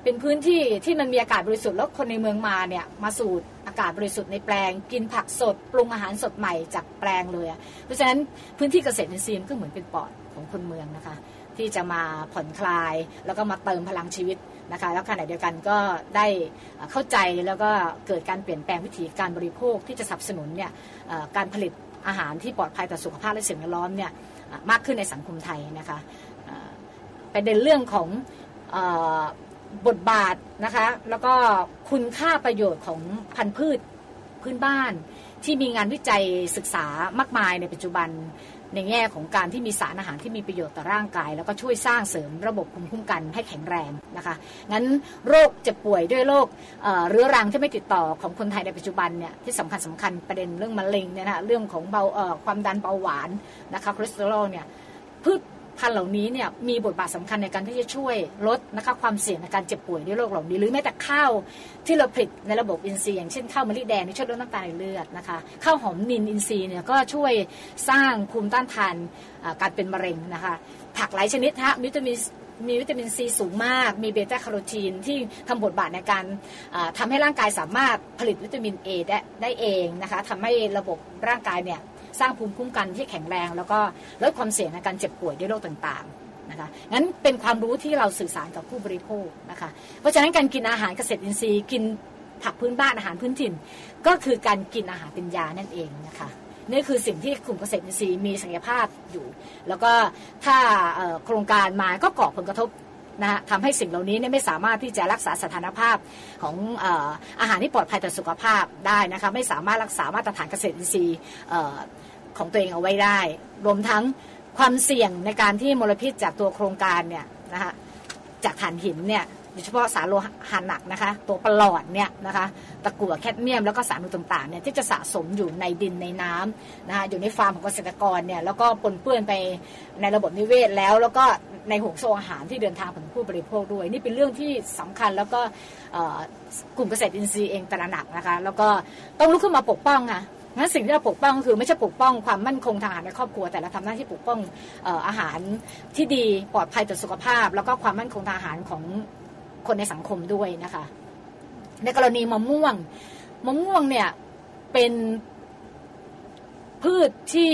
เป็นพื้นที่ที่มันมีอากาศบริสุทธิ์แล้วคนในเมืองมาเนี่ยมาสูดอากาศบริสุทธิ์ในแปลงกินผักสดปรุงอาหารสดใหม่จากแปลงเลยเพราะฉะนั้นพื้นที่เกษตรอินทรีย์ก็เหมือนเป็นปอดของคนเมืองนะคะที่จะมาผ่อนคลายแล้วก็มาเติมพลังชีวิตนะคะแล้วขณะเดียวกันก็ได้เข้าใจแล้วก็เกิดการเปลี่ยนแปลงวิธีการบริโภคที่จะสนับสนุนเนี่ยการผลิตอาหารที่ปลอดภัยต่อสุขภาพและสิ่งแวดล้อมเนี่ยมากขึ้นในสังคมไทยนะคะประเด็นเรื่องของบทบาทนะคะแล้วก็คุณค่าประโยชน์ของพันธุ์พืชพื้นบ้านที่มีงานวิจัยศึกษามากมายในปัจจุบันในแง่ของการที่มีสารอาหารที่มีประโยชน์ต่อร่างกายแล้วก็ช่วยสร้างเสริมระบบภูมิคุ้มกันให้แข็งแรงนะคะงั้นโรคเจ็บป่วยด้วยโรคเรื้อรังที่ไม่ติดต่อของคนไทยในปัจจุบันเนี่ยที่สำคัญประเด็นเรื่องมะเร็งเนี่ยนะเรื่องของความดันเบาหวานนะคะคอเลสเตอรอลเนี่ยพืชพันธุ์เหล่านี้เนี่ยมีบทบาทสำคัญในการที่จะช่วยลดนะคะความเสี่ยงในการเจ็บป่วยด้วยโรคเหล่านี้หรือแม้แต่ข้าวที่เราผลิตในระบบอินทรีย์อย่างเช่นข้าวมะลิแดงที่ช่วยลดน้ำตาลในเลือดนะคะข้าวหอมนิลอินทรีย์เนี่ยก็ช่วยสร้างภูมิต้านทานการเป็นมะเร็งนะคะผักหลายชนิดมีวิตามินซีสูงมากมีเบต้าแคโรทีนที่ทำบทบาทในการทำให้ร่างกายสามารถผลิตวิตามิน A ได้เองนะคะทำให้ระบบร่างกายเนี่ยสร้างภูมิคุ้มกันที่แข็งแรงแล้วก็ลดความเสี่ยงในการเจ็บป่วยด้วยโรคต่างๆนะคะงั้นเป็นความรู้ที่เราสื่อสารกับผู้บริโภคนะคะเพราะฉะนั้นการกินอาหารเกษตรอินทรีย์กินผักพื้นบ้านอาหารพื้นถิ่นก็คือการกินอาหารเป็นยานั่นเองนะคะนี่คือสิ่งที่กลุ่มเกษตรอินทรีย์มีศักยภาพอยู่แล้วก็ถ้าโครงการมาก็ก่อผลกระทบนะทำให้สิ่งเหล่านี้ไม่สามารถที่จะรักษาสถานภาพของอาหารที่ปลอดภัยต่อสุขภาพได้นะคะไม่สามารถรักษามาตรฐานเกษตรอินทรีย์ของตัวเองเอาไว้ได้รวมทั้งความเสี่ยงในการที่มลพิษจากตัวโครงการเนี่ยนะคะจากถ่านหินเนี่ยโดยเฉพาะสารโลหะหนักนะคะตัวปลอดเนี่ยนะคะตะกั่วแคดเมียมแล้วก็สารต่างๆเนี่ยที่จะสะสมอยู่ในดินในน้ำนะคะอยู่ในฟาร์มของเกษตรกรเนี่ยแล้วก็ปนเปื้อนไปในระบบนิเวศแล้วก็ในห่วงโซ่อาหารที่เดินทางถึงผู้บริโภคด้วยนี่เป็นเรื่องที่สำคัญแล้วก็กลุ่มเกษตรอินทรีย์เองตระหนักนะคะแล้วก็ต้องลุกขึ้นมาปกป้องค่ะงั้นสิ่งที่เราปกป้องก็คือไม่ใช่ปกป้องความมั่นคงทางอาหารในครอบครัวแต่เราทำหน้าที่ปกป้องอาหารที่ดีปลอดภัยต่อสุขภาพแล้วก็ความมั่นคงทางอาหารของคนในสังคมด้วยนะคะในกรณีมะม่วงเนี่ยเป็นพืชที่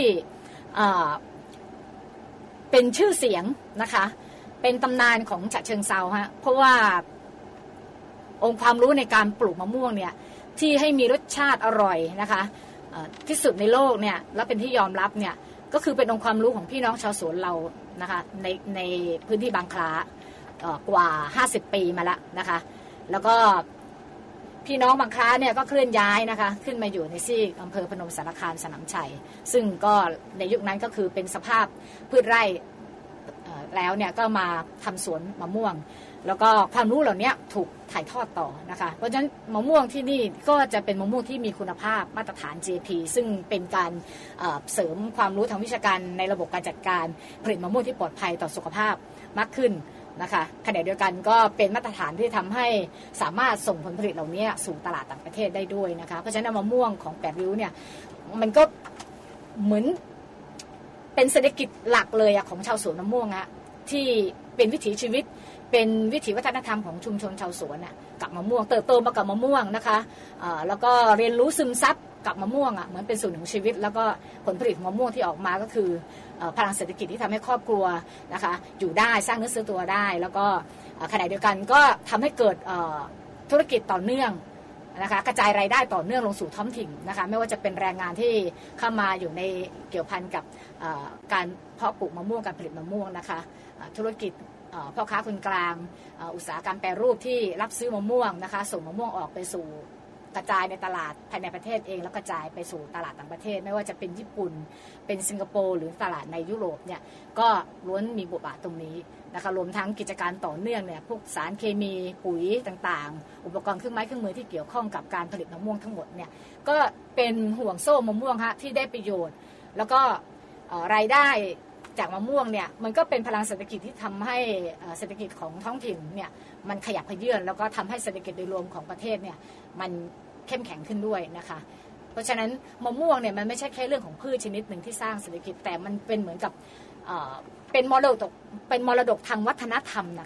เป็นชื่อเสียงนะคะเป็นตำนานของฉะเชิงเทราฮะเพราะว่าองค์ความรู้ในการปลูกมะม่วงเนี่ยที่ให้มีรสชาติอร่อยนะคะที่สุดในโลกเนี่ยแล้วเป็นที่ยอมรับเนี่ยก็คือเป็นองค์ความรู้ของพี่น้องชาวสวนเรานะคะในพื้นที่บางคล้ากว่า50 ปีมาแล้วนะคะแล้วก็พี่น้องบางคล้าเนี่ยก็เคลื่อนย้ายนะคะขึ้นมาอยู่ในซีกอำเภอพนมสารคามสนามชัยซึ่งก็ในยุคนั้นก็คือเป็นสภาพพืชไร่แล้วเนี่ยก็มาทำสวนมะม่วงแล้วก็ความรู้เหล่านี้ถูกถ่ายทอดต่อนะคะเพราะฉะนั้นมะม่วงที่นี่ก็จะเป็นมะม่วงที่มีคุณภาพมาตรฐาน GAP ซึ่งเป็นการเสริมความรู้ทางวิชาการในระบบการจัดการผลิตมะม่วงที่ปลอดภัยต่อสุขภาพมากขึ้นนะคะขณะเดียวกันก็เป็นมาตรฐานที่ทำให้สามารถส่งผลผลิตเหล่านี้สู่ตลาดต่างประเทศได้ด้วยนะคะเพราะฉะนั้นมะม่วงของ8ริ้วเนี่ยมันก็เหมือนเป็นเศรษฐกิจหลักเลยของชาวสวนมะม่วงอะที่เป็นวิถีชีวิตเป็นวิถีวัฒนธรรมของชุมชนชาวสวนน่ะกับมะม่วงเติบโตมากับมะม่วงนะคะแล้วก็เรียนรู้ซึมซับกับมะม่วงเหมือนเป็นส่วนหนึ่งชีวิตแล้วก็ผลผลิตของมะม่วงที่ออกมาก็คือพลังเศรษฐกิจที่ทำให้ครอบครัวนะคะอยู่ได้สร้างเนื้อเชื่อตัวได้แล้วก็ขณะเดียวกันก็ทำให้เกิดธุรกิจต่อเนื่องนะคะกระจายรายได้ต่อเนื่องลงสู่ท้องถิ่นนะคะไม่ว่าจะเป็นแรงงานที่เข้ามาอยู่ในเกี่ยวพันกับการเพาะปลูกมะม่วงการผลิตมะม่วงนะคะธุรกิจพ่อค้าคนกลางอุตสาหกรรมแปรรูปที่รับซื้อมะม่วงนะคะส่งมะม่วงออกไปสู่กระจายในตลาดภายในประเทศเองแล้วกระจายไปสู่ตลาดต่างประเทศไม่ว่าจะเป็นญี่ปุ่นเป็นสิงคโปร์หรือตลาดในยุโรปเนี่ยก็ล้วนมีบทบาทตรงนี้นะคะรวมทั้งกิจการต่อเนื่องเนี่ยพวกสารเคมีปุ๋ยต่างๆอุปกรณ์เครื่องไม้เครื่องมือที่เกี่ยวข้องกับการผลิตมะม่วงทั้งหมดเนี่ยก็เป็นห่วงโซ่มะม่วงฮะที่ได้ประโยชน์แล้วก็รายได้จากมะม่วงเนี่ยมันก็เป็นพลังเศรษฐกิจที่ทำให้เศรษฐกิจของท้องถิ่นเนี่ยมันขยับเขยื้อนแล้วก็ทำให้เศรษฐกิจโดยรวมของประเทศเนี่ยมันเข้มแข็งขึ้นด้วยนะคะเพราะฉะนั้นมะม่วงเนี่ยมันไม่ใช่แค่เรื่องของพืชชนิดหนึ่งที่สร้างเศรษฐกิจแต่มันเป็นเหมือนกับเป็นมรดกทางวัฒนธรรมนะคะ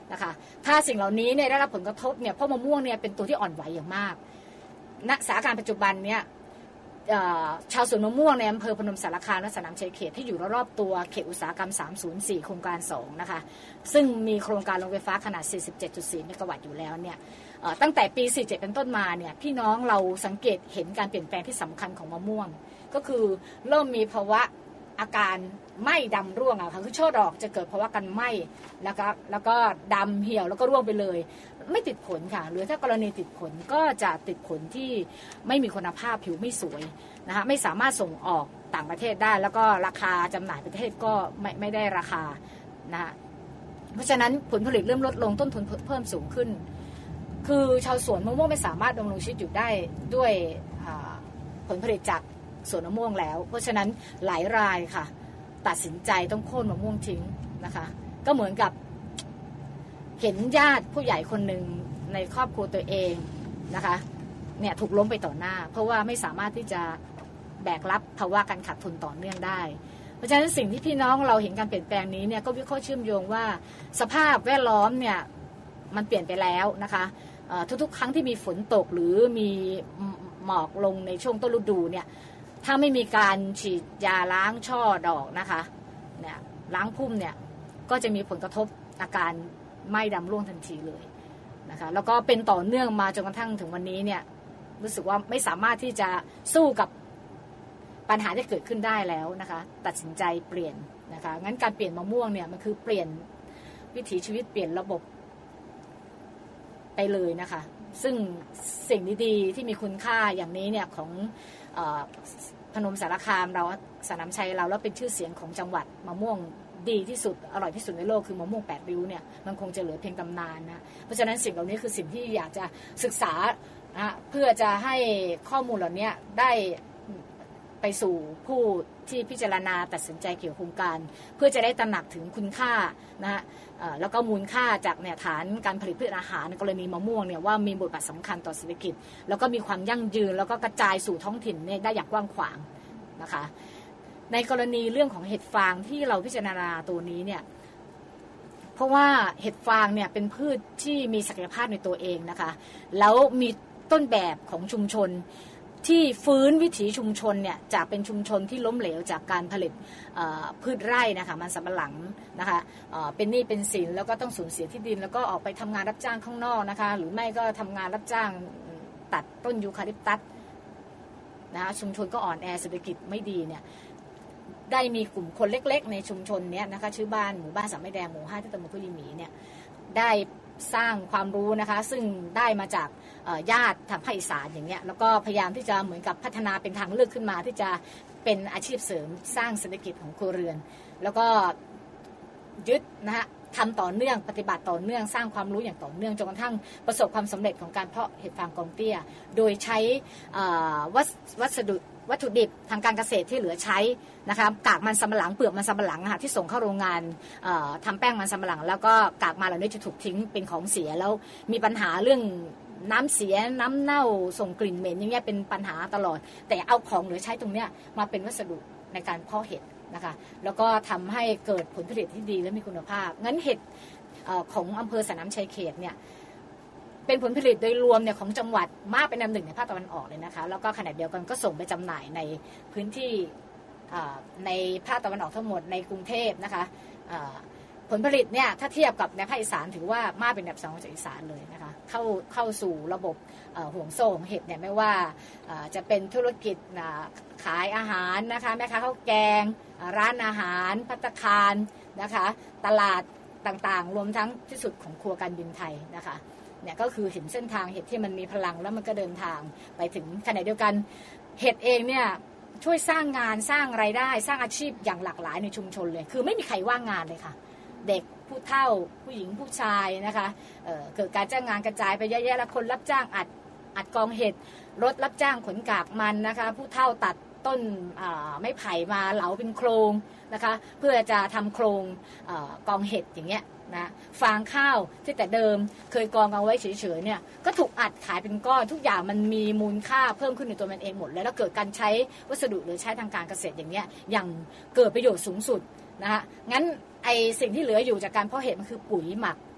นะคะถ้าสิ่งเหล่านี้เนี่ยได้รับผลกระทบเนี่ยเพราะมะม่วงเนี่ยเป็นตัวที่อ่อนไหวอย่างมากณสถานการณ์ปัจจุบันเนี่ยชาวสวนมะม่วงในอำเภอพนมสารคามและสนามชัยเขตที่อยู่รอบๆตัวเขตอุตสาหกรรม304โครงการ2นะคะซึ่งมีโครงการโรงไฟฟ้าขนาด 47.4 เมกะวัตต์อยู่แล้วเนี่ยตั้งแต่ปี 47 เป็นต้นมาเนี่ยพี่น้องเราสังเกตเห็นการเปลี่ยนแปลงที่สำคัญของมะม่วงก็คือเริ่มมีภาวะอาการไหม้ดำร่วงค่ะคือช่อดอกจะเกิดภาวะการไหม้แล้วก็ดำเหี่ยวแล้วก็ร่วงไปเลยไม่ติดผลค่ะหรือถ้ากรณีติดผลก็จะติดผลที่ไม่มีคุณภาพผิวไม่สวยนะคะไม่สามารถส่งออกต่างประเทศได้แล้วก็ราคาจำหน่ายประเทศก็ไม่ได้ราคานะคะเพราะฉะนั้นผลผลิตเริ่มลดลงต้นทุนเพิ่มสูงขึ้นคือชาวสวนมะม่วงไม่สามารถดำรงชีวิตอยู่ได้ด้วยผลผลิตจากสวนมะม่วงแล้วเพราะฉะนั้นหลายรายค่ะตัดสินใจต้องโค่นมะม่วงทิ้งนะคะก็เหมือนกับเห็นญาติผู้ใหญ่คนหนึ่งในครอบครัวตัวเองนะคะเนี่ยถูกล้มไปต่อหน้าเพราะว่าไม่สามารถที่จะแบกรับภาวะการขาดทุนต่อเนื่องได้เพราะฉะนั้นสิ่งที่พี่น้องเราเห็นการเปลี่ยนแปลงนี้เนี่ยก็วิเคราะห์เชื่อมโยงว่าสภาพแวดล้อมเนี่ยมันเปลี่ยนไปแล้วนะคะทุกๆครั้งที่มีฝนตกหรือมีหมอกลงในช่วงต้นฤดูเนี่ยถ้าไม่มีการฉีดยาล้างช่อดอกนะคะเนี่ยล้างพุ่มเนี่ยก็จะมีผลกระทบอาการไหม้ดำร่วงทันทีเลยนะคะแล้วก็เป็นต่อเนื่องมาจนกระทั่งถึงวันนี้เนี่ยรู้สึกว่าไม่สามารถที่จะสู้กับปัญหาที่เกิดขึ้นได้แล้วนะคะตัดสินใจเปลี่ยนนะคะงั้นการเปลี่ยนมะม่วงเนี่ยมันคือเปลี่ยนวิถีชีวิตเปลี่ยนระบบไปเลยนะคะซึ่งสิ่งดีๆที่มีคุณค่าอย่างนี้เนี่ยของพนมสารคามเราสนามชัยเราแล้วเป็นชื่อเสียงของจังหวัดมะม่วงดีที่สุดอร่อยที่สุดในโลกคือมะม่วง8ริ้วเนี่ยมันคงจะเหลือเพียงตำนานนะเพราะฉะนั้นสิ่งเหล่านี้คือสิ่งที่อยากจะศึกษาเพื่อจะให้ข้อมูลเหล่านี้ได้ไปสู่ผู้ที่พิจารณาตัดสินใจเกี่ยวกับโครงการเพื่อจะได้ตระหนักถึงคุณค่านะฮะแล้วก็มูลค่าจากเนี่ยฐานการผลิตพืชอาหารในกรณีมะม่วงเนี่ยว่ามีบทบาทสำคัญต่อเศรษฐกิจแล้วก็มีความยั่งยืนแล้วก็กระจายสู่ท้องถิ่นเนี่ยได้อย่างกว้างขวางนะคะในกรณีเรื่องของเห็ดฟางที่เราพิจารณาตัวนี้เนี่ยเพราะว่าเห็ดฟางเนี่ยเป็นพืชที่มีศักยภาพในตัวเองนะคะแล้วมีต้นแบบของชุมชนที่ฟื้นวิถีชุมชนเนี่ยจากเป็นชุมชนที่ล้มเหลวจากการผลิตพืชไร่นะคะมันสำปะหลังนะคะเป็นหนี้เป็นสินแล้วก็ต้องสูญเสียที่ดินแล้วก็ออกไปทำงานรับจ้างข้างนอกนะคะหรือไม่ก็ทำงานรับจ้างตัดต้นยูคาลิปตัสนะคะชุมชนก็อ่อนแอเศรษฐกิจไม่ดีเนี่ยได้มีกลุ่มคนเล็กๆในชุมชนเนี้ยนะคะชื่อบ้านหมู่บ้านสามไม้แดงหมู่5ที่ตำบลกุยิหมีเนี่ยได้สร้างความรู้นะคะซึ่งได้มาจากญาติทางภาคอีสานอย่างเงี้ยแล้วก็พยายามที่จะเหมือนกับพัฒนาเป็นทางเลือกขึ้นมาที่จะเป็นอาชีพเสริมสร้างเศรษฐกิจของครัวเรือนแล้วก็ยึดนะฮะทำต่อเนื่องปฏิบัติต่อเนื่องสร้างความรู้อย่างต่อเนื่องจนกระทั่งประสบความสำเร็จของการเพาะเห็ดฟางกองเตี้ยโดยใช้วัตถุดิบทางการเกษตรที่เหลือใช้นะคะกากมันสำปะหลังเปลือกมันสำปะหลังค่ะที่ส่งเข้าโรงงานทำแป้งมันสำปะหลังแล้วก็กากมันเหล่านี้จะถูกทิ้งเป็นของเสียแล้วมีปัญหาเรื่องน้ำเสียน้ำเน่าส่งกลิ่นเหม็นอย่างเงี้ยเป็นปัญหาตลอดแต่เอาของเหลือใช้ตรงเนี้ยมาเป็นวัสดุในการเพาะเห็ดนะคะแล้วก็ทำให้เกิดผลผลิตที่ดีและมีคุณภาพงั้นเห็ดของอำเภอสนามชัยเขตเนี่ยเป็นผลผลิตโดยรวมเนี่ยของจังหวัดมากเป็นอันดับ 1ในภาคตะวันออกเลยนะคะแล้วก็ขณะเดียวกันก็ส่งไปจำหน่ายในพื้นที่ในภาคตะวันออกทั้งหมดในกรุงเทพนะคะผลผลิตเนี่ยถ้าเทียบกับในภาคอีสานถือว่ามากเป็นอันดับ 2ของอีสานเลยนะคะเข้าสู่ระบบห่วงโซ่ของเห็ดเนี่ยไม่ว่าจะเป็นธุรกิจขายอาหารนะคะแม่ค้าข้าวแกงร้านอาหารภัตตาคารนะคะตลาดต่างๆรวมทั้งที่สุดของครัวการบินไทยนะคะเนี่ยก็คือเห็นเส้นทางเห็ดที่มันมีพลังแล้วมันก็เดินทางไปถึงขณะเดียวกันเห็ดเองเนี่ยช่วยสร้างงานสร้างรายได้สร้างอาชีพอย่างหลากหลายในชุมชนเลยคือไม่มีใครว่างงานเลยค่ะเด็กผู้เฒ่าผู้หญิงผู้ชายนะคะเกิดการจ้างงานกระจายไปเยอะแยะแล้วคนรับจ้างอัดกองเห็ดรถรับจ้างขนกากมันนะคะผู้เฒ่าตัดต้นไม้ไผ่มาเหลาเป็นโครงนะคะเพื่อจะทำโครงกองเห็ดอย่างเงี้ยนะฟางข้าวที่แต่เดิมเคยกองเอาไว้เฉยๆเนี่ยก็ถูกอัดขายเป็นก้อนทุกอย่างมันมีมูลค่าเพิ่มขึ้นในตัวมันเองหมดแล้วเกิดการใช้วัสดุหรือใช้ทางการเกษตรอย่างเงี้ยอย่างเกิดประโยชน์สูงสุดนะคะงั้นไอสิ่งที่เหลืออยู่จากการเพาะเห็ดมันคือปุ๋ยหมัก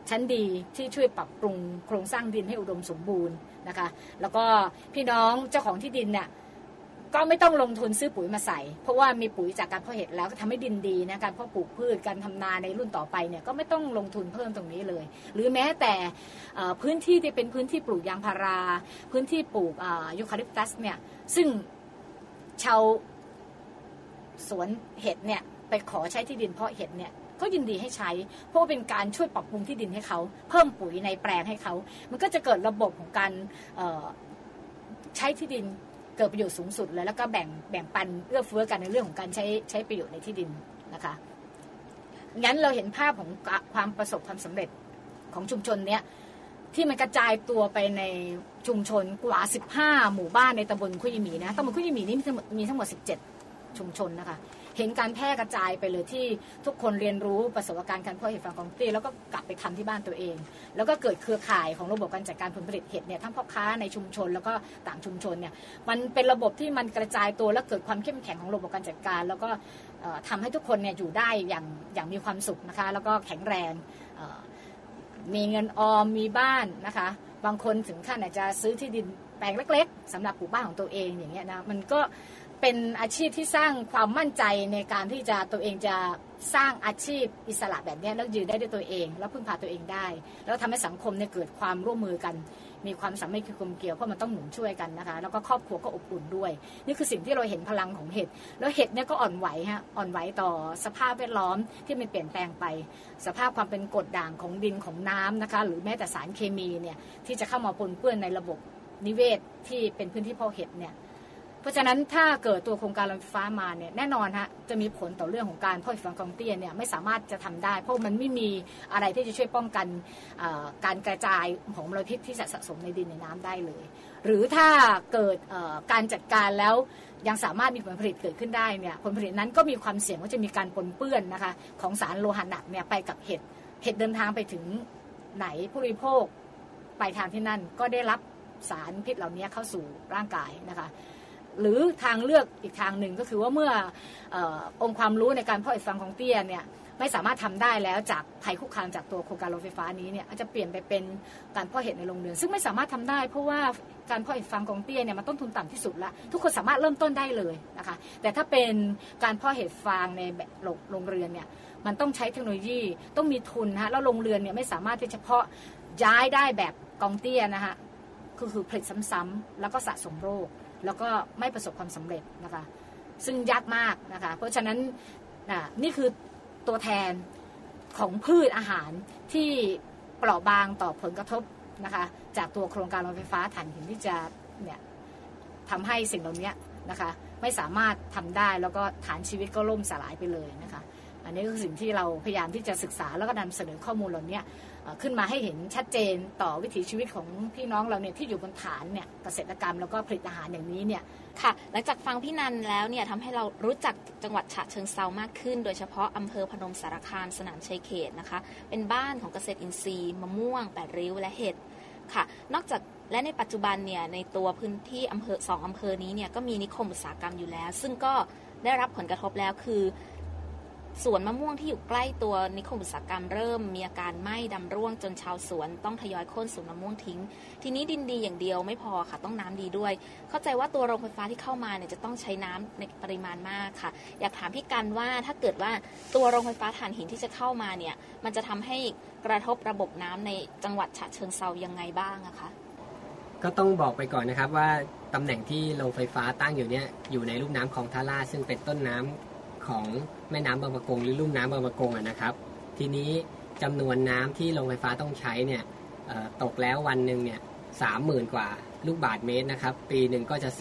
ชั้นดีที่ช่วยปรับปรุงโครงสร้างดินให้อุดมสมบูรณ์นะคะแล้วก็พี่น้องเจ้าของที่ดินเนี่ยก็ไม่ต้องลงทุนซื้อปุ๋ยมาใส่เพราะว่ามีปุ๋ยจากการเพาะเห็ดแล้วก็ทำให้ดินดีนะการเพาะปลูกพืชการทำนาในรุ่นต่อไปเนี่ยก็ไม่ต้องลงทุนเพิ่มตรงนี้เลยหรือแม้แต่พื้นที่ที่เป็นพื้นที่ปลูกยางพาราพื้นที่ปลูกยูคาลิปตัสเนี่ยซึ่งชาวสวนเห็ดเนี่ยไปขอใช้ที่ดินเพาะเห็ดเนี่ยก็ยินดีให้ใช้เพราะว่าเป็นการช่วยปรับปรุงที่ดินให้เขาเพิ่มปุ๋ยในแปลงให้เขามันก็จะเกิดระบบของการใช้ที่ดินเกิดประโยชน์สูงสุดเลยแล้วก็แบ่งปันเอื้อเฟื้อกันในเรื่องของการใช้ประโยชน์ในที่ดินนะคะงั้นเราเห็นภาพของความประสบความสำเร็จของชุมชนเนี้ยที่มันกระจายตัวไปในชุมชนกว่า15หมู่บ้านในตำบลคุยหมีนะตำบลคุยหมีนี่มีทั้งหมด17ชุมชนนะคะเห็นการแพร่กระจายไปเลยที่ทุกคนเรียนรู้ประสบการณ์การเพาะเห็ดฟางกองตี้แล้วก็กลับไปทำที่บ้านตัวเองแล้วก็เกิดเครือข่ายของระบบการจัดการผลผลิตเห็ดเนี่ยทั้งพ่อค้าในชุมชนแล้วก็ต่างชุมชนเนี่ยมันเป็นระบบที่มันกระจายตัวและเกิดความเข้มแข็งของระบบการจัดการแล้วก็ทำให้ทุกคนเนี่ยอยู่ได้อย่างมีความสุขนะคะแล้วก็แข็งแรงมีเงินออมมีบ้านนะคะบางคนถึงขั้นอาจจะซื้อที่ดินแปลงเล็กๆสำหรับปลูกบ้านของตัวเองอย่างเงี้ยนะมันก็เป็นอาชีพที่สร้างความมั่นใจในการที่จะตัวเองจะสร้างอาชีพอิสระแบบนี้แล้วยืนได้ด้วยตัวเองแล้วพึ่งพาตัวเองได้แล้วทำให้สังคมเนี่ยเกิดความร่วมมือกันมีความสามัคคีกลมเกลียวเพราะมันต้องหนุนช่วยกันนะคะแล้วก็ครอบครัวก็อบอุ่นด้วยนี่คือสิ่งที่เราเห็นพลังของเห็ดแล้วเห็ดเนี่ยก็อ่อนไหวอ่อนไหวต่อสภาพแวดล้อมที่มันเปลี่ยนแปลงไปสภาพความเป็นกรดด่างของดินของน้ำนะคะหรือแม้แต่สารเคมีเนี่ยที่จะเข้ามาปนเปื้อนในระบบนิเวศที่เป็นพื้นที่เพาะเห็ดเนี่ยเพราะฉะนั้นถ้าเกิดตัวโครงการโรงไฟฟ้ามาเนี่ยแน่นอนฮะจะมีผลต่อเรื่องของการเพาะเห็ดฟางกองเตี้ยเนี่ยไม่สามารถจะทำได้เพราะมันไม่มีอะไรที่จะช่วยป้องกันการกระจายของมลพิษที่สะสมในดินในน้ำได้เลยหรือถ้าเกิดการจัดการแล้วยังสามารถมีผลผลิตเกิดขึ้นได้เนี่ยผลผลิตนั้นก็มีความเสี่ยงว่าจะมีการปนเปื้อนนะคะของสารโลหะหนักเนี่ยไปกับเห็ดเดินทางไปถึงไหนผู้บริโภคไปทางที่นั่นก็ได้รับสารพิษเหล่านี้เข้าสู่ร่างกายนะคะหรือทางเลือกอีกทางหนึ่งก็คือว่าเมื่อองค์ความรู้ในการเพาะเห็ดฟางกองเตี้ยเนี่ยไม่สามารถทำได้แล้วจากภัยคุกคามจากตัวโครงการโรงไฟฟ้านี้เนี่ยอาจจะเปลี่ยนไปเป็นการเพาะเห็ดในโรงเรือนซึ่งไม่สามารถทำได้เพราะว่าการเพาะเห็ดฟางกองเตี้ยเนี่ยมันต้นทุนต่ำที่สุดละทุกคนสามารถเริ่มต้นได้เลยนะคะแต่ถ้าเป็นการเพาะเห็ดฟางในโรงเรือนเนี่ยมันต้องใช้เทคโนโลยีต้องมีทุนนะแล้วโรงเรือนเนี่ยไม่สามารถที่จะเพาะย้ายได้แบบกองเตี้ยนะคะคือผลิตซ้ำๆแล้วก็สะสมโรคแล้วก็ไม่ประสบความสำเร็จนะคะซึ่งยากมากนะคะเพราะฉะนั้นนี่คือตัวแทนของพืชอาหารที่เปราะบางต่อผลกระทบนะคะจากตัวโครงการโรงไฟฟ้าถ่านหินที่จะเนี่ยทำให้สิ่งเหล่านี้นะคะไม่สามารถทำได้แล้วก็ฐานชีวิตก็ล่มสลายไปเลยนะคะอันนี้คือสิ่งที่เราพยายามที่จะศึกษาแล้วก็นำเสนอข้อมูลเหล่านี้ขึ้นมาให้เห็นชัดเจนต่อวิถีชีวิตของพี่น้องเราเนี่ยที่อยู่บนฐานเนี่ยเกษตรกรรมแล้วก็ผลิตอาหารอย่างนี้เนี่ยค่ะหลังจากฟังพี่นันแล้วเนี่ยทำให้เรารู้จักจังหวัดฉะเชิงเทรามากขึ้นโดยเฉพาะอำเภอพนมสารคามสนามชัยเขตนะคะเป็นบ้านของเกษตรอินทรีย์มะม่วง8ริ้วและเห็ดค่ะนอกจากและในปัจจุบันเนี่ยในตัวพื้นที่อำเภอ2อำเภอนี้เนี่ยก็มีนิคมอุตสาหกรรมอยู่แล้วซึ่งก็ได้รับผลกระทบแล้วคือสวนมะม่วงที่อยู่ใกล้ตัวนิคมอุตสาหกรรมเริ่มมีอาการไหม้ดำร่วงจนชาวสวนต้องทยอยโค่นสวนมะม่วงทิ้งทีนี้ดินดีอย่างเดียวไม่พอค่ะต้องน้ำดีด้วยเข้าใจว่าตัวโรงไฟฟ้าที่เข้ามาเนี่ยจะต้องใช้น้ำในปริมาณมากค่ะอยากถามพี่กันว่าถ้าเกิดว่าตัวโรงไฟฟ้าถ่านหินที่จะเข้ามาเนี่ยมันจะทำให้กระทบระบบน้ำในจังหวัดฉะเชิงเทรายังไงบ้างอะคะก็ต้องบอกไปก่อนนะครับว่าตำแหน่งที่โรงไฟฟ้าตั้งอยู่เนี่ยอยู่ในลุ่มน้ำคลองท่าลาดซึ่งเป็นต้นน้ำของแม่น้ำบางปะกงหรือลุ่มน้ำบางปะกงนะครับทีนี้จำนวนน้ำที่โรงไฟฟ้าต้องใช้เนี่ยตกแล้ววันหนึ่งเนี่ย30,000 กว่าลูกบาศก์เมตรนะครับปีหนึ่งก็จะ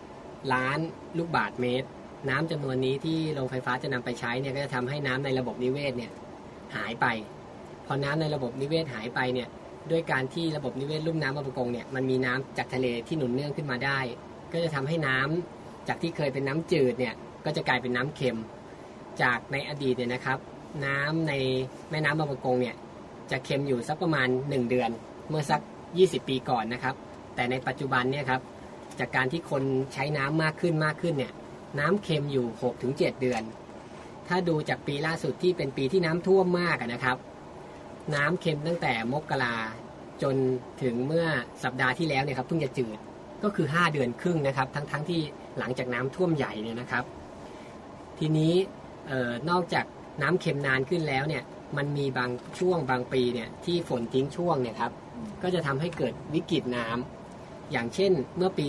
11 ล้านลูกบาศก์เมตรน้ำจำนวนนี้ที่โรงไฟฟ้าจะนำไปใช้เนี่ยก็จะทำให้น้ำในระบบนิเวศเนี่ยหายไปพอน้ำในระบบนิเวศหายไปเนี่ยด้วยการที่ระบบนิเวศลุ่มน้ำบางปะกงเนี่ยมันมีน้ำจากทะเลที่หนุนเนื่องขึ้นมาได้ก็จะทำให้น้ำจากที่เคยเป็นน้ำจืดเนี่ยก็จะกลายเป็นน้ำเค็มจากในอดีตเนี่ยนะครับน้ำในแม่น้ำบางปะกงเนี่ยจะเค็มอยู่สักประมาณ1 เดือนเมื่อสัก20 ปีก่อนนะครับแต่ในปัจจุบันเนี่ยครับจากการที่คนใช้น้ำมากขึ้นเนี่ยน้ำเค็มอยู่ 6-7 เดือนถ้าดูจากปีล่าสุดที่เป็นปีที่น้ำท่วมมากนะครับน้ำเค็มตั้งแต่มกราจนถึงเมื่อสัปดาห์ที่แล้วเนี่ยครับเพิ่งจะจืดก็คือ5 เดือนครึ่งนะครับทั้งที่หลังจากน้ำท่วมใหญ่เนี่ยนะครับทีนี้นอกจากน้ำเค็มนานขึ้นแล้วเนี่ยมันมีบางช่วงบางปีเนี่ยที่ฝนทิ้งช่วงเนี่ยครับก็จะทำให้เกิดวิกฤตน้ำอย่างเช่นเมื่อปี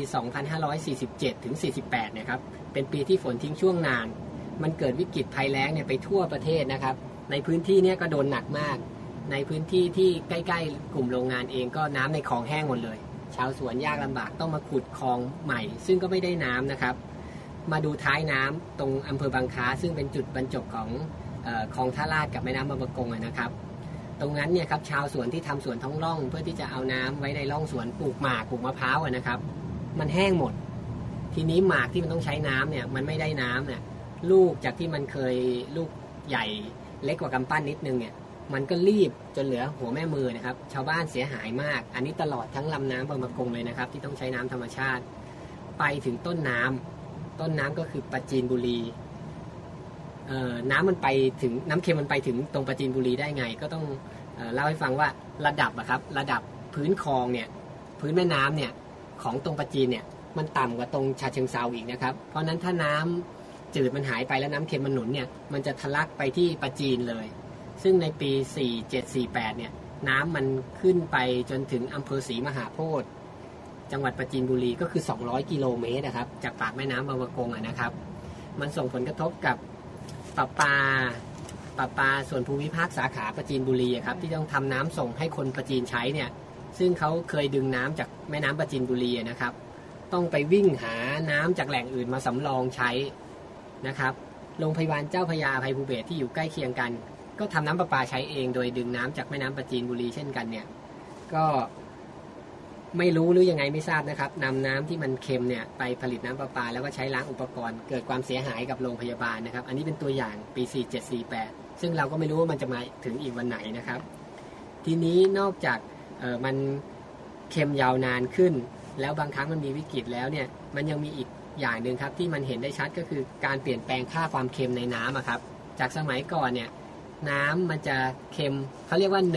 2547 ถึง 48 นะครับเป็นปีที่ฝนทิ้งช่วงนานมันเกิดวิกฤตภัยแล้งเนี่ยไปทั่วประเทศนะครับในพื้นที่เนี่ยก็โดนหนักมากในพื้นที่ที่ใกล้ๆกลุ่มโรงงานเองก็น้ำในคลองแห้งหมดเลยชาวสวนยากลำบากต้องมาขุดคลองใหม่ซึ่งก็ไม่ได้น้ำนะครับมาดูท้ายน้ำตรงอำเภอบางคล้าซึ่งเป็นจุดบรรจบของคลองท่าลาดกับแม่น้ำบางปะกงนะครับตรงนั้นเนี่ยครับชาวสวนที่ทำสวนท้องร่องเพื่อที่จะเอาน้ำไว้ในร่องสวนปลูกหมากปลูกมะพร้าวนะครับมันแห้งหมดทีนี้หมากที่มันต้องใช้น้ำเนี่ยมันไม่ได้น้ำเนี่ยลูกจากที่มันเคยลูกใหญ่เล็กกว่ากำปั้นนิดนึงเนี่ยมันก็รีบจนเหลือหัวแม่มือนะครับชาวบ้านเสียหายมากอันนี้ตลอดทั้งลำน้ำบางปะกงเลยนะครับที่ต้องใช้น้ำธรรมชาติไปถึงต้นน้ำก็คือปราจีนบุรีน้ำมันไปถึงน้ำเค็มมันไปถึงตรงปราจีนบุรีได้ไงก็ต้องเล่าให้ฟังว่าระดับระดับพื้นคลองเนี่ยพื้นแม่น้ำเนี่ยของตรงปราจีนเนี่ยมันต่ำกว่าตรงฉะเชิงเทราอีกนะครับเพราะนั้นถ้าน้ำจืดมันหายไปแล้วน้ำเค็มมันหนุนเนี่ยมันจะทะลักไปที่ปราจีนเลยซึ่งในปี 47-48 เนี่ยน้ำมันขึ้นไปจนถึงอำเภอศรีมหาโพธิ์จังหวัดปราจีนบุรีก็คือ200 กิโลเมตรนะครับจากปากแม่น้ำบางปะกงนะครับมันส่งผลกระทบกับประปาส่วนภูมิภาคสาขาปราจีนบุรีครับที่ต้องทำน้ำส่งให้คนปราจีนใช้เนี่ยซึ่งเขาเคยดึงน้ำจากแม่น้ำปราจีนบุรีนะครับต้องไปวิ่งหาน้ำจากแหล่งอื่นมาสำรองใช้นะครับโรงพยาบาลเจ้าพระยาอภัยภูเบศรที่อยู่ใกล้เคียงกันก็ทำน้ำประปาใช้เองโดยดึงน้ำจากแม่น้ำปราจีนบุรีเช่นกันเนี่ยก็ไม่รู้หรือยังไงไม่ทราบนะครับนำน้ำที่มันเค็มเนี่ยไปผลิตน้ำประปาแล้วก็ใช้ล้างอุปกรณ์เกิดความเสียหายกับโรงพยาบาลนะครับอันนี้เป็นตัวอย่างปี 47-48 ซึ่งเราก็ไม่รู้ว่ามันจะมาถึงอีกวันไหนนะครับทีนี้นอกจากมันเค็มยาวนานขึ้นแล้วบางครั้งมันมีวิกฤตแล้วเนี่ยมันยังมีอีกอย่างหนึ่งครับที่มันเห็นได้ชัดก็คือการเปลี่ยนแปลงค่าความเค็มในน้ำครับจากสมัยก่อนเนี่ยน้ำมันจะเค็มเขาเรียกว่า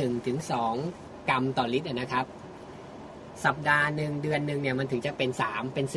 1-2 กรัมต่อลิตรนะครับสัปดาห์หนึ่งเดือนหนึ่งเนี่ยมันถึงจะเป็น3เป็น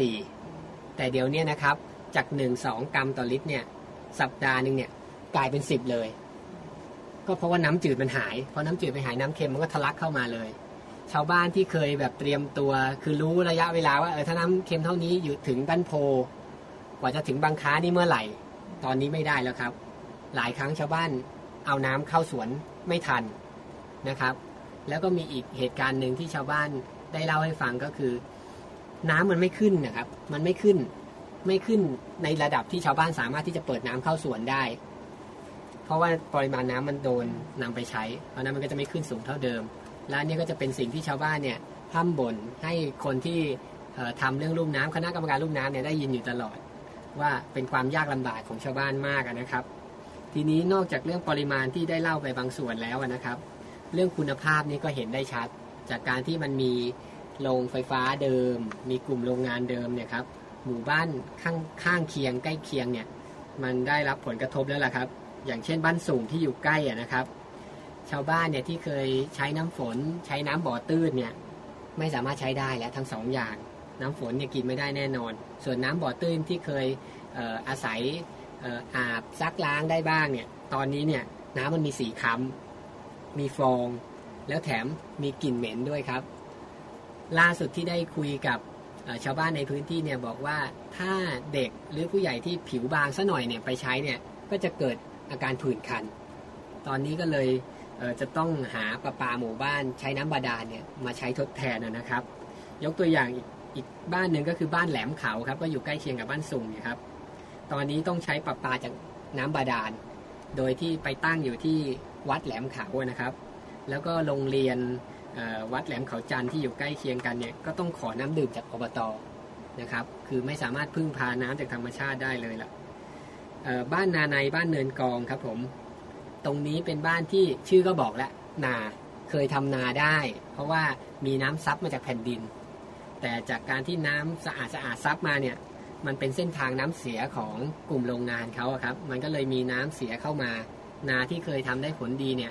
4แต่เดี๋ยวนี้นะครับจาก 1-2 กรัมต่อลิตรเนี่ยสัปดาห์หนึ่งเนี่ยกลายเป็น10เลยก็เพราะว่าน้ำจืดมันหายพอน้ำจืดไปหายน้ำเค็มมันก็ทะลักเข้ามาเลยชาวบ้านที่เคยแบบเตรียมตัวคือรู้ระยะเวลาว่าถ้าน้ำเค็มเท่านี้อยู่ถึงบ้านโพกว่าจะถึงบางคล้านี่เมื่อไหร่ตอนนี้ไม่ได้แล้วครับหลายครั้งชาวบ้านเอาน้ำเข้าสวนไม่ทันนะครับแล้วก็มีอีกเหตุการณ์หนึ่งที่ชาวบ้านได้เล่าให้ฟังก็คือน้ำมันไม่ขึ้นนะครับมันไม่ขึ้นในระดับที่ชาวบ้านสามารถที่จะเปิดน้ำเข้าสวนได้เพราะว่าปริมาณน้ำมันโดนนำไปใช้เพราะนั้นมันก็จะไม่ขึ้นสูงเท่าเดิมและนี่ก็จะเป็นสิ่งที่ชาวบ้านเนี่ยพร่ำบ่นให้คนที่ทำเรื่องลุ่มน้ำคณะกรรมการลุ่มน้ำเนี่ยได้ยินอยู่ตลอดว่าเป็นความยากลำบากของชาวบ้านมากนะครับทีนี้นอกจากเรื่องปริมาณที่ได้เล่าไปบางส่วนแล้วนะครับเรื่องคุณภาพนี่ก็เห็นได้ชัดจากการที่มันมีโรงไฟฟ้าเดิมมีกลุ่มโรงงานเดิมเนี่ยครับหมู่บ้านข้างเคียงใกล้เคียงเนี่ยมันได้รับผลกระทบแล้วล่ะครับอย่างเช่นบ้านสูงที่อยู่ใกล้นะครับชาวบ้านเนี่ยที่เคยใช้น้ำฝนใช้น้ำบ่อตื้นเนี่ยไม่สามารถใช้ได้แล้วทั้ง2 อย่างน้ำฝนเนี่ยกินไม่ได้แน่นอนส่วนน้ำบ่อตื้นที่เคยอาศัยอาบซักล้างได้บ้างเนี่ยตอนนี้เนี่ยน้ำมันมีสีคล้ำมีฟองแล้วแถมมีกลิ่นเหม็นด้วยครับล่าสุดที่ได้คุยกับชาวบ้านในพื้นที่เนี่ยบอกว่าถ้าเด็กหรือผู้ใหญ่ที่ผิวบางซะหน่อยเนี่ยไปใช้เนี่ยก็จะเกิดอาการผื่นคันตอนนี้ก็เลยจะต้องหาประปาหมู่บ้านใช้น้ำบาดาลเนี่ยมาใช้ทดแทนนะครับยกตัวอย่างอีกบ้านหนึ่งก็คือบ้านแหลมเขาครับก็อยู่ใกล้เคียงกับบ้านสุ่มครับตอนนี้ต้องใช้ประปาจากน้ำบาดาลโดยที่ไปตั้งอยู่ที่วัดแหลมเขานะครับแล้วก็โรงเรียนวัดแหลมเขาจันทร์ที่อยู่ใกล้เคียงกันเนี่ยก็ต้องขอน้ำดื่มจากอบต.นะครับคือไม่สามารถพึ่งพาน้ำจากธรรมชาติได้เลยล่ะบ้านนาในบ้านเนินกองครับผมตรงนี้เป็นบ้านที่ชื่อก็บอกแล้วนาเคยทำนาได้เพราะว่ามีน้ำซับมาจากแผ่นดินแต่จากการที่น้ำสะอาดซับมาเนี่ยมันเป็นเส้นทางน้ำเสียของกลุ่มโรงงานเขาครับมันก็เลยมีน้ำเสียเข้ามานาที่เคยทำได้ผลดีเนี่ย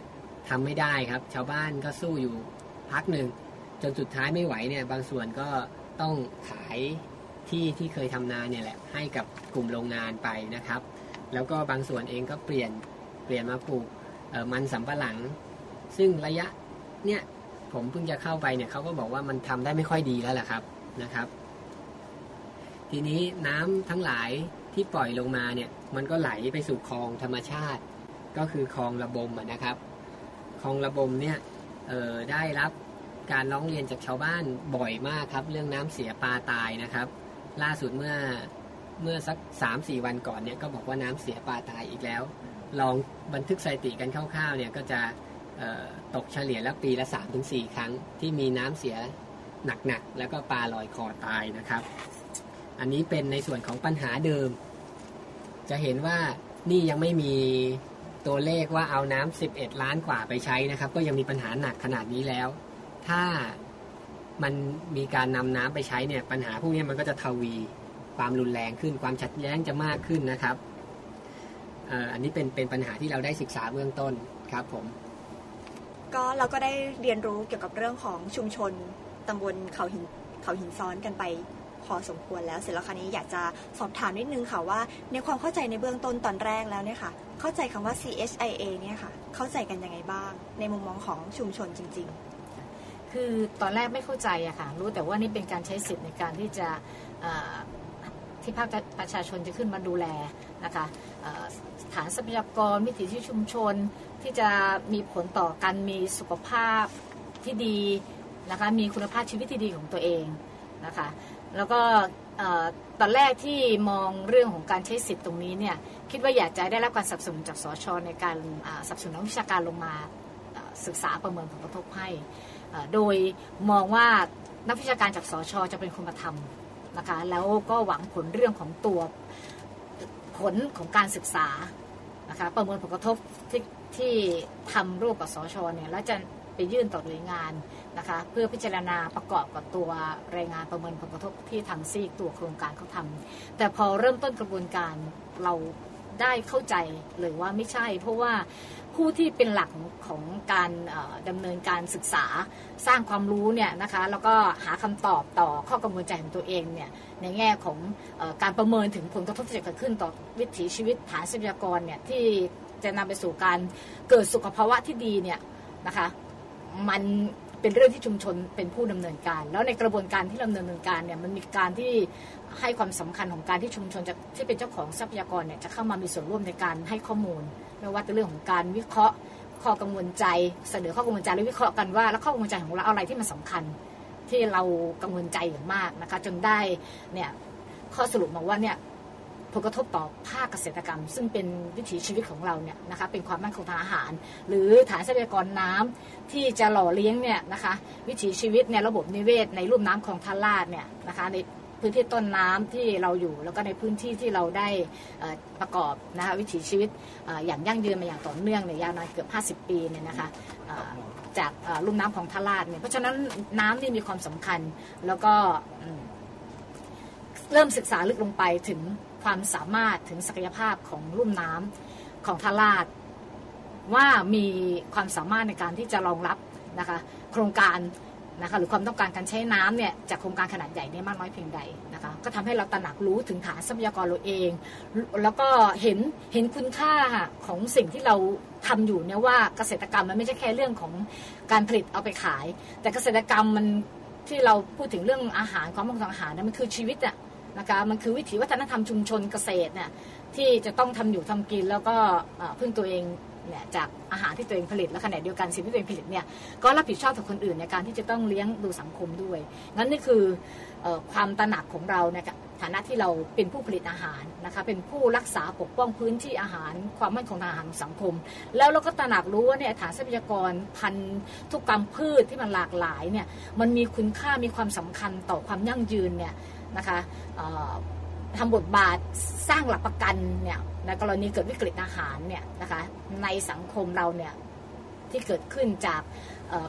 ทำไม่ได้ครับชาวบ้านก็สู้อยู่พักหนึ่งจนสุดท้ายไม่ไหวเนี่ยบางส่วนก็ต้องขายที่เคยทำนาเนี่ยแหละให้กับกลุ่มโรงงานไปนะครับแล้วก็บางส่วนเองก็เปลี่ยนมาปลูกมันสำปะหลังซึ่งระยะเนี่ยผมเพิ่งจะเข้าไปเนี่ยเขาก็บอกว่ามันทำได้ไม่ค่อยดีแล้วแหละครับนะครับทีนี้น้ำทั้งหลายที่ปล่อยลงมาเนี่ยมันก็ไหลไปสู่คลองธรรมชาติก็คือคลองระบมนะครับคลองระบมเนี่ยได้รับการร้องเรียนจากชาวบ้านบ่อยมากครับเรื่องน้ำเสียปลาตายนะครับล่าสุดเมื่อสัก 3-4 วันก่อนเนี่ยก็บอกว่าน้ำเสียปลาตายอีกแล้วลองบันทึกสถิติกันคร่าวๆเนี่ยก็จะตกเฉลี่ยแล้วปีละ 3-4 ครั้งที่มีน้ำเสียหนักๆแล้วก็ปลาลอยคอตายนะครับอันนี้เป็นในส่วนของปัญหาเดิมจะเห็นว่านี่ยังไม่มีตัวเลขว่าเอาน้ำ11 ล้านกว่าไปใช้นะครับก็ยังมีปัญหาหนักขนาดนี้แล้วถ้ามันมีการนำน้ำไปใช้เนี่ยปัญหาพวกนี้มันก็จะทวีความรุนแรงขึ้นความขัดแย้งจะมากขึ้นนะครับอันนี้เป็นปัญหาที่เราได้ศึกษาเบื้องต้นครับผมก็เราก็ได้เรียนรู้เกี่ยวกับเรื่องของชุมชนตำบลเขาหินซ้อนกันไปพอสมควรแล้วเสร็จแล้วคราวนี้อยากจะสอบถามนิดนึงค่ะว่าในความเข้าใจในเบื้องต้นตอนแรกแล้วเนี่ยค่ะเข้าใจคำว่า CHIA เนี่ยค่ะเข้าใจกันยังไงบ้างในมุมมองของชุมชนจริงๆคือตอนแรกไม่เข้าใจอะค่ะรู้แต่ว่านี่เป็นการใช้สิทธิ์ในการที่จะที่ภาคประชาชนจะขึ้นมาดูแลนะคะฐานทรัพยากรวิถีชีวิตชุมชนที่จะมีผลต่อการมีสุขภาพที่ดีนะคะมีคุณภาพชีวิตที่ดีของตัวเองนะคะแล้วก็ตอนแรกที่มองเรื่องของการใช้สิทธิ์ตรงนี้เนี่ยคิดว่าอยากจะได้รับการสนับสนุนจากสช.ในการสนับสนุนนักวิชาการลงมาศึกษาประเมินผลกระทบให้โดยมองว่านักวิชาการจากสช.จะเป็นคนมาทำนะคะแล้วก็หวังผลเรื่องของตัวผลของการศึกษานะคะประเมินผลกระทบที่ทำร่วมกับสช.เนี่ยแล้วจะไปยื่นต่อหน่วยงานนะคะเพื่อพิจารณาประกอบกับตัวรายงานประเมินผลกระทบที่ทางซีกตัวโครงการเขาทำแต่พอเริ่มต้นกระบวนการเราได้เข้าใจเลยว่าไม่ใช่เพราะว่าผู้ที่เป็นหลักของการดำเนินการศึกษาสร้างความรู้เนี่ยนะคะแล้วก็หาคำตอบต่อข้อกังวลใจของตัวเองเนี่ยในแง่ของการประเมินถึงผลกระทบที่จะเกิดขึ้นต่อวิถีชีวิตฐานทรัพยากรเนี่ยที่จะนำไปสู่การเกิดสุขภาวะที่ดีเนี่ยนะคะมันเป็นเรื่องที่ชุมชนเป็นผู้ดำเนินการแล้วในกระบวนการที่ดำเนินการเนี่ยมันมีการที่ให้ความสำคัญของการที่ชุมชนจะที่เป็นเจ้าของทรัพยากรเนี่ยจะเข้ามามีส่วนร่วมในการให้ข้อมูลไม่ว่าจะเรื่องของการวิเคราะห์ข้อกังวลใจเสนอข้อกังวลใจและวิเคราะห์กันว่าแล้วข้อกังวลใจของเราอะไรที่มันสำคัญที่เรากังวลใจอย่างมากนะคะจนได้เนี่ยข้อสรุปมาว่าเนี่ยผลกระทบต่อภาคเกษตรกรรมซึ่งเป็นวิถีชีวิตของเราเนี่ยนะคะเป็นความมั่นคงทางอาหารหรือฐานทรัพยากรน้ำที่จะหล่อเลี้ยงเนี่ยนะคะวิถีชีวิตในระบบนิเวศในลุ่มน้ำคลองท่าลาดเนี่ยนะคะในพื้นที่ต้นน้ำที่เราอยู่แล้วก็ในพื้นที่ที่เราได้ประกอบนะคะวิถีชีวิตอย่างยั่งยืนมาอย่างต่อเนื่องเนี่ยยาวนานเกือบ50 ปีเนี่ยนะคะจากลุ่มน้ำคลองท่าลาดเนี่ยเพราะฉะนั้นน้ำนี่มีความสำคัญแล้วก็เริ่มศึกษาลึกลงไปถึงความสามารถถึงศักยภาพของลุ่มน้ำของท่าลาดว่ามีความสามารถในการที่จะรองรับนะคะโครงการนะคะหรือความต้องการการใช้น้ำเนี่ยจากโครงการขนาดใหญ่เนี่ยมากน้อยเพียงใดนะคะก็ทำให้เราตระหนักรู้ถึงฐานทรัพยากรเราเองแล้วก็เห็นคุณค่าของสิ่งที่เราทำอยู่เนี่ยว่าเกษตรกรรมมันไม่ใช่แค่เรื่องของการผลิตเอาไปขายแต่เกษตรกรรมมันที่เราพูดถึงเรื่องอาหารความมั่นคงทางอาหารเนี่ยมันคือชีวิตอะนะคะมันคือวิถีวัฒนธรรมชุมชนเกษตรเนี่ยที่จะต้องทำอยู่ทำกินแล้วก็พึ่งตัวเองเนี่ยจากอาหารที่ตัวเองผลิตและขณะเดียวกันสิ่งที่ตัวเองผลิตเนี่ยก็รับผิดชอบต่อคนอื่นในการที่จะต้องเลี้ยงดูสังคมด้วยงั้นนี่คือความตระหนักของเราในฐานะที่เราเป็นผู้ผลิตอาหารนะคะเป็นผู้รักษาปกป้องพื้นที่อาหารความมั่นคงทางอาหารของสังคมแล้วเราก็ตระหนักรู้ว่าเนี่ยฐานทรัพยากรพันธุกรรมพืชที่มันหลากหลายเนี่ยมันมีคุณค่ามีความสำคัญต่อความยั่งยืนเนี่ยนะคะทำบทบาทสร้างหลักประกันเนี่ยในกรณีเกิดวิกฤตอาหารเนี่ยนะคะในสังคมเราเนี่ยที่เกิดขึ้นจาก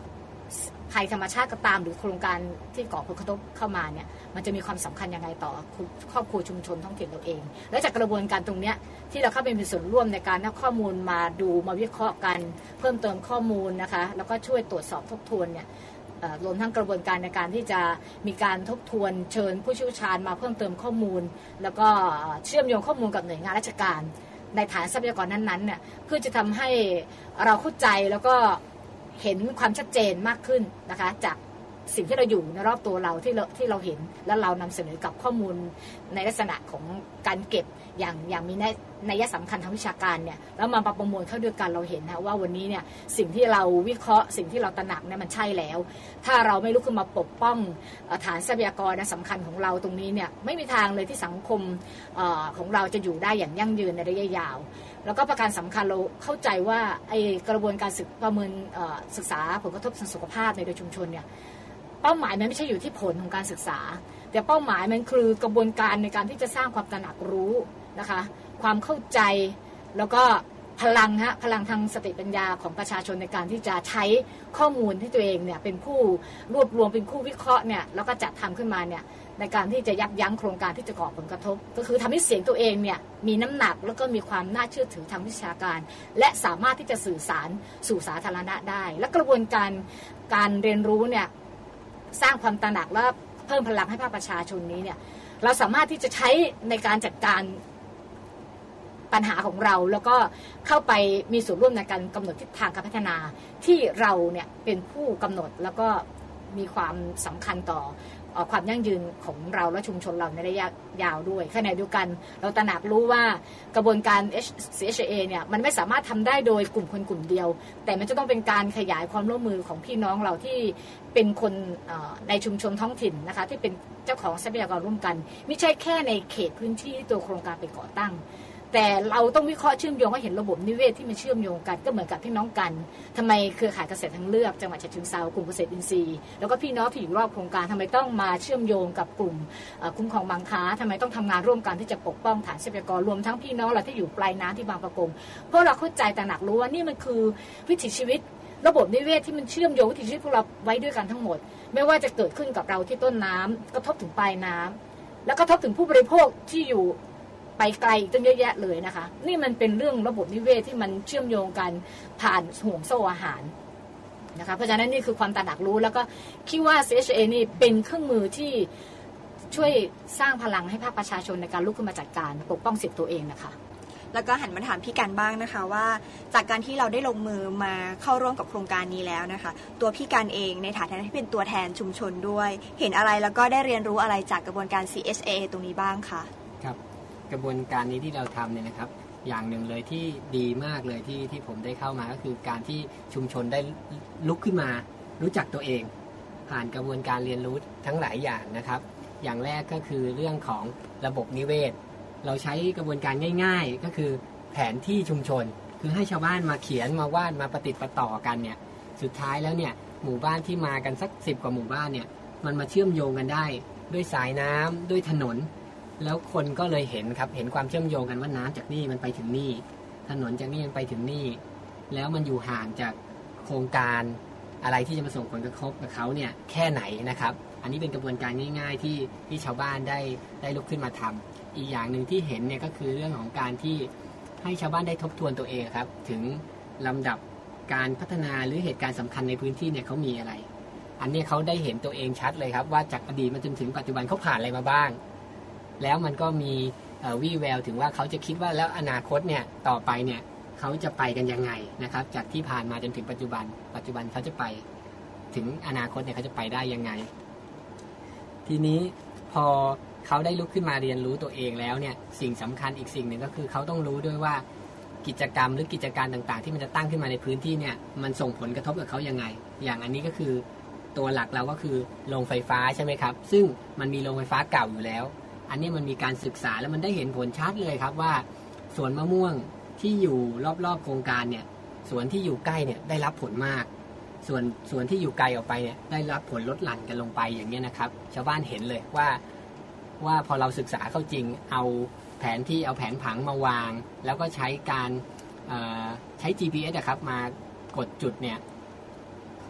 ภัยธรรมชาติก็ตามหรือโครงการที่ก่อผลกระทบเข้ามาเนี่ยมันจะมีความสำคัญยังไงต่อครอบครัวชุมชนท้องถิ่นเราเองและจากกระบวนการตรงนี้ที่เราเข้าไปมีส่วนร่วมในการนำข้อมูลมาดูมาวิเคราะห์กันเพิ่มเติมข้อมูลนะคะแล้วก็ช่วยตรวจสอบทบทวนเนี่ยรวมทั้งกระบวนการในการที่จะมีการทบทวนเชิญผู้เชี่ยวชาญมาเพิ่มเติมข้อมูลแล้วก็เชื่อมโยงข้อมูลกับหน่วยงานราชการในฐานทรัพยากรนั้นๆเนี่ยเพื่อจะทำให้เราเข้าใจแล้วก็เห็นความชัดเจนมากขึ้นนะคะจากสิ่งที่เราอยู่ในรอบตัวเราที่เราเห็นและเรานำเสนอกับข้อมูลในลักษณะของการเก็บอย่างมีนัยสำคัญทางวิชาการเนี่ยแล้วมาประมวลเข้าด้วยกันเราเห็นนะว่าวันนี้เนี่ยสิ่งที่เราวิเคราะห์สิ่งที่เราตระหนักเนี่ยมันใช่แล้วถ้าเราไม่ลุกขึ้นมาปกป้องฐานทรัพยากรสำคัญของเราตรงนี้เนี่ยไม่มีทางเลยที่สังคมของเราจะอยู่ได้อย่างยั่งยืนในระยะยาวแล้วก็ประการสำคัญเราเข้าใจว่าไอ้กระบวนการประเมินศึกษาผลกระทบทางสุขภาพในโดยชุมชนเนี่ยเป้าหมายมันไม่ใช่อยู่ที่ผลของการศึกษาแต่เป้าหมายมันคือกระบวนการในการที่จะสร้างความตระหนักรู้นะคะความเข้าใจแล้วก็พลังทางสติปัญญาของประชาชนในการที่จะใช้ข้อมูลที่ตัวเองเนี่ยเป็นผู้รวบรวมเป็นผู้วิเคราะห์เนี่ยแล้วก็จัดทำขึ้นมาเนี่ยในการที่จะยับยั้งโครงการที่จะก่อผลกระทบก็คือทำให้เสียงตัวเองเนี่ยมีน้ำหนักแล้วก็มีความน่าเชื่อถือทางวิชาการและสามารถที่จะสื่อสารสู่สาธารณะได้และกระบวนการเรียนรู้เนี่ยสร้างความตระหนักและเพิ่มพลังให้ภาคประชาชนนี้เนี่ยเราสามารถที่จะใช้ในการจัดการปัญหาของเราแล้วก็เข้าไปมีส่วนร่วมในการกำหนดทิศทางการพัฒนาที่เราเนี่ยเป็นผู้กำหนดแล้วก็มีความสำคัญต่อความยั่งยืนของเราและชุมชนเราในระยะยาวด้วยขณะเดียวกันเราตระหนักรู้ว่ากระบวนการ CSA เนี่ยมันไม่สามารถทำได้โดยกลุ่มคนกลุ่มเดียวแต่มันจะต้องเป็นการขยายความร่วมมือของพี่น้องเราที่เป็นคนในชุมชนท้องถิ่นนะคะที่เป็นเจ้าของทรัพยากรร่วมกันไม่ใช่แค่ในเขตพื้นที่ที่ตัวโครงการไปก่อตั้งแต่เราต้องวิเคราะห์เชื่อมโยงให้เห็นระบบนิเวศที่มันเชื่อมโยงกันก็เหมือนกับพี่น้องกันทำไมเครือข่ายเกษตรทางเลือกจังหวัดฉะเชิงเทรากลุ่มเกษตรอินทรีย์แล้วก็พี่น้องที่อยู่รอบโครงการทำไมต้องมาเชื่อมโยงกับกลุ่มคุ้มครองบางค้าทำไมต้องทำงานร่วมกันที่จะปกป้องฐานทรัพยากรรวมทั้งพี่น้องเราที่อยู่ปลายน้ำที่บางปะกงเพราะเราเข้าใจตระหนักรู้ว่านี่มันคือวิถีชีวิตระบบนิเวศที่มันเชื่อมโยงวิถีชีวิตพวกเราไว้ด้วยกันทั้งหมดไม่ว่าจะเกิดขึ้นกับเราที่ต้นน้ำกระทบถึงปลายน้ำแล้วกระทบถึงผู้บริโภคที่อยู่ไปไกลตั้งเยอะแยะเลยนะคะนี่มันเป็นเรื่องระบบนิเวศที่มันเชื่อมโยงกันผ่านห่วงโซ่อาหารนะคะเพราะฉะนั้นนี่คือความตระหนักรู้แล้วก็คิดว่า CSA นี่เป็นเครื่องมือที่ช่วยสร้างพลังให้ภาคประชาชนในการลุกขึ้นมาจัดการปกป้องสิทธิตัวเองนะคะแล้วก็หันมาถามพี่กันบ้างนะคะว่าจากการที่เราได้ลงมือมาเข้าร่วมกับโครงการนี้แล้วนะคะตัวพี่กันเองในฐานะที่เป็นตัวแทนชุมชนด้วยเห็นอะไรแล้วก็ได้เรียนรู้อะไรจากกระบวนการ CSA ตรงนี้บ้างคะครับกระบวนการนี้ที่เราทำเนี่ยนะครับอย่างหนึ่งเลยที่ดีมากเลยที่ผมได้เข้ามาก็คือการที่ชุมชนได้ลุกขึ้นมารู้จักตัวเองผ่านกระบวนการเรียนรู้ทั้งหลายอย่างนะครับอย่างแรกก็คือเรื่องของระบบนิเวศเราใช้กระบวนการง่ายๆก็คือแผนที่ชุมชนคือให้ชาวบ้านมาเขียนมาวาดมาประติดประต่อกันเนี่ยสุดท้ายแล้วเนี่ยหมู่บ้านที่มากันสัก10กว่าหมู่บ้านเนี่ยมันมาเชื่อมโยงกันได้ด้วยสายน้ำด้วยถนนแล้วคนก็เลยเห็นครับเห็นความเชื่อมโยงกันว่าน้ำจากนี่มันไปถึงนี่ถนนจากนี่มันไปถึงนี่แล้วมันอยู่ห่างจากโครงการอะไรที่จะมาส่งผลกระทบกับเขาเนี่ยแค่ไหนนะครับอันนี้เป็นกระบวนการง่ายๆที่ชาวบ้านได้ลุกขึ้นมาทำอีกอย่างหนึ่งที่เห็นเนี่ยก็คือเรื่องของการที่ให้ชาวบ้านได้ทบทวนตัวเองครับถึงลำดับการพัฒนาหรือเหตุการณ์สำคัญในพื้นที่เนี่ยเขามีอะไรอันนี้เขาได้เห็นตัวเองชัดเลยครับว่าจากอดีตมาจนถึงปัจจุบันเขาผ่านอะไรมาบ้างแล้วมันก็มีวี่แววถึงว่าเขาจะคิดว่าแล้วอนาคตเนี่ยต่อไปเนี่ยเขาจะไปกันยังไงนะครับจากที่ผ่านมาจนถึงปัจจุบันเขาจะไปถึงอนาคตเนี่ยเขาจะไปได้ยังไงทีนี้พอเขาได้ลุกขึ้นมาเรียนรู้ตัวเองแล้วเนี่ยสิ่งสำคัญอีกสิ่งหนึ่งก็คือเขาต้องรู้ด้วยว่ากิจกรรมหรือกิจการต่างๆที่มันจะตั้งขึ้นมาในพื้นที่เนี่ยมันส่งผลกระทบกับเขายังไงอย่างอันนี้ก็คือตัวหลักเราก็คือโรงไฟฟ้าใช่ไหมครับซึ่งมันมีโรงไฟฟ้าเก่าอยู่แล้วอันนี้มันมีการศึกษาแล้วมันได้เห็นผลชัดเลยครับว่าสวนมะม่วงที่อยู่รอบๆโครงการเนี่ยสวนที่อยู่ใกล้เนี่ยได้รับผลมากส่วนที่อยู่ไกลออกไปเนี่ยได้รับผลลดหลั่นกันลงไปอย่างนี้นะครับชาวบ้านเห็นเลยว่าพอเราศึกษาเข้าจริงเอาแผนที่เอาแผนผังมาวางแล้วก็ใช้การใช้ GPS นะครับมากดจุดเนี่ย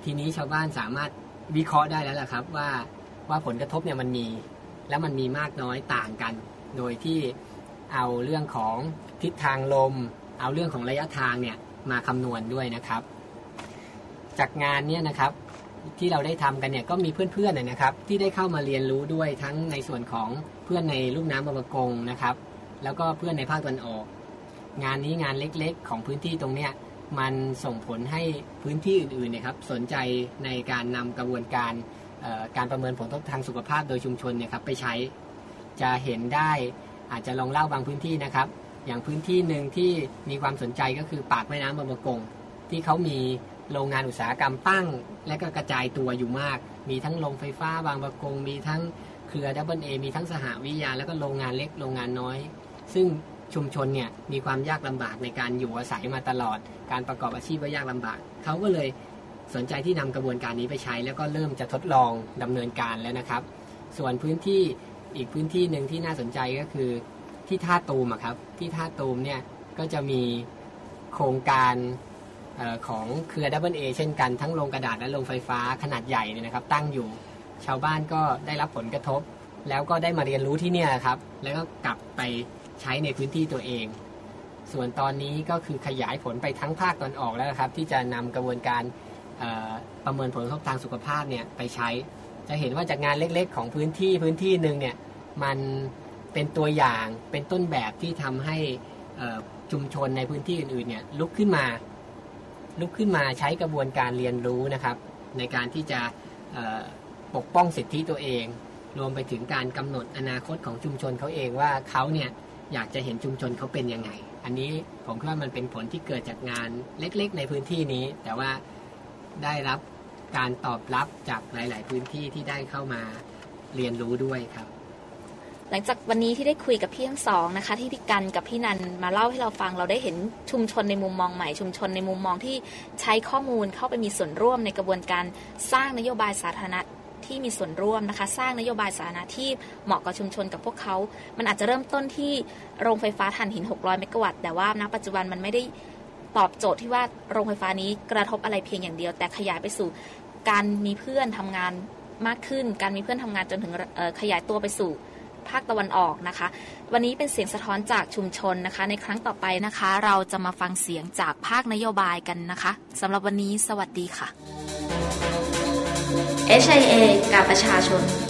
ทีนี้ชาวบ้านสามารถวิเคราะห์ได้แล้วล่ะครับว่าผลกระทบเนี่ยมันมีแล้วมันมีมากน้อยต่างกันโดยที่เอาเรื่องของทิศทางลมเอาเรื่องของระยะทางเนี่ยมาคำนวณด้วยนะครับจากงานเนี่ยนะครับที่เราได้ทำกันเนี่ยก็มีเพื่อนๆนะครับที่ได้เข้ามาเรียนรู้ด้วยทั้งในส่วนของเพื่อนในลุ่มน้ำบางปะกงนะครับแล้วก็เพื่อนในภาคตะวันออกงานนี้งานเล็กๆของพื้นที่ตรงเนี้ยมันส่งผลให้พื้นที่อื่นๆเนี่ยครับสนใจในการนำกระบวนการการประเมินผลกระทบทางสุขภาพโดยชุมชนเนี่ยครับไปใช้จะเห็นได้อาจจะลองเล่าบางพื้นที่นะครับอย่างพื้นที่หนึ่งที่มีความสนใจก็คือปากแม่น้ำบางปะกงที่เขามีโรงงานอุตสาหกรรมตั้งและก็กระจายตัวอยู่มากมีทั้งโรงไฟฟ้าบางปะกงมีทั้งเครือ AA มีทั้งสหวิทยาแล้วก็โรงงานเล็กโรงงานน้อยซึ่งชุมชนเนี่ยมีความยากลำบากในการอยู่อาศัยมาตลอดการประกอบอาชีพก็ยากลำบากเขาก็เลยสนใจที่นำกระบวนการนี้ไปใช้แล้วก็เริ่มจะทดลองดำเนินการแล้วนะครับส่วนพื้นที่อีกพื้นที่หนึ่งที่น่าสนใจก็คือที่ท่าตูมครับที่ท่าตูมเนี่ยก็จะมีโครงการของเครือ AA เช่นกันทั้งโรงกระดาษและโรงไฟฟ้าขนาดใหญ่เนี่ยนะครับตั้งอยู่ชาวบ้านก็ได้รับผลกระทบแล้วก็ได้มาเรียนรู้ที่เนี่ยครับแล้วก็กลับไปใช้ในพื้นที่ตัวเองส่วนตอนนี้ก็คือขยายผลไปทั้งภาคตะวันออกแล้วครับที่จะนำกระบวนการประเมินผลกระทบทางสุขภาพเนี่ยไปใช้จะเห็นว่าจากงานเล็กๆของพื้นที่หนึ่งเนี่ยมันเป็นตัวอย่างเป็นต้นแบบที่ทำให้ชุมชนในพื้นที่อื่นๆเนี่ยลุกขึ้นมาใช้กระบวนการเรียนรู้นะครับในการที่จะปกป้องสิทธิตัวเองรวมไปถึงการกำหนดอนาคตของชุมชนเขาเองว่าเขาเนี่ยอยากจะเห็นชุมชนเขาเป็นยังไงอันนี้ผมคิดว่ามันเป็นผลที่เกิดจากงานเล็กๆในพื้นที่นี้แต่ว่าได้รับการตอบรับจากหลายๆพื้นที่ที่ได้เข้ามาเรียนรู้ด้วยครับหลังจากวันนี้ที่ได้คุยกับพี่ทั้งสองนะคะที่พี่กันกับพี่นันมาเล่าให้เราฟังเราได้เห็นชุมชนในมุมมองใหม่ชุมชนในมุมมองที่ใช้ข้อมูลเข้าไปมีส่วนร่วมในกระบวนการสร้างนโยบายสาธารณะที่มีส่วนร่วมนะคะสร้างนโยบายสาธารณะที่เหมาะกับชุมชนกับพวกเขามันอาจจะเริ่มต้นที่โรงไฟฟ้าถ่านหิน600เมกะวัตต์แต่ว่าณปัจจุบันมันไม่ได้ตอบโจทย์ที่ว่าโรงไฟฟ้านี้กระทบอะไรเพียงอย่างเดียวแต่ขยายไปสู่การมีเพื่อนทำงานมากขึ้นการมีเพื่อนทำงานจนถึงขยายตัวไปสู่ภาคตะวันออกนะคะวันนี้เป็นเสียงสะท้อนจากชุมชนนะคะในครั้งต่อไปนะคะเราจะมาฟังเสียงจากภาคนโยบายกันนะคะสำหรับวันนี้สวัสดีค่ะ HIA กับประชาชน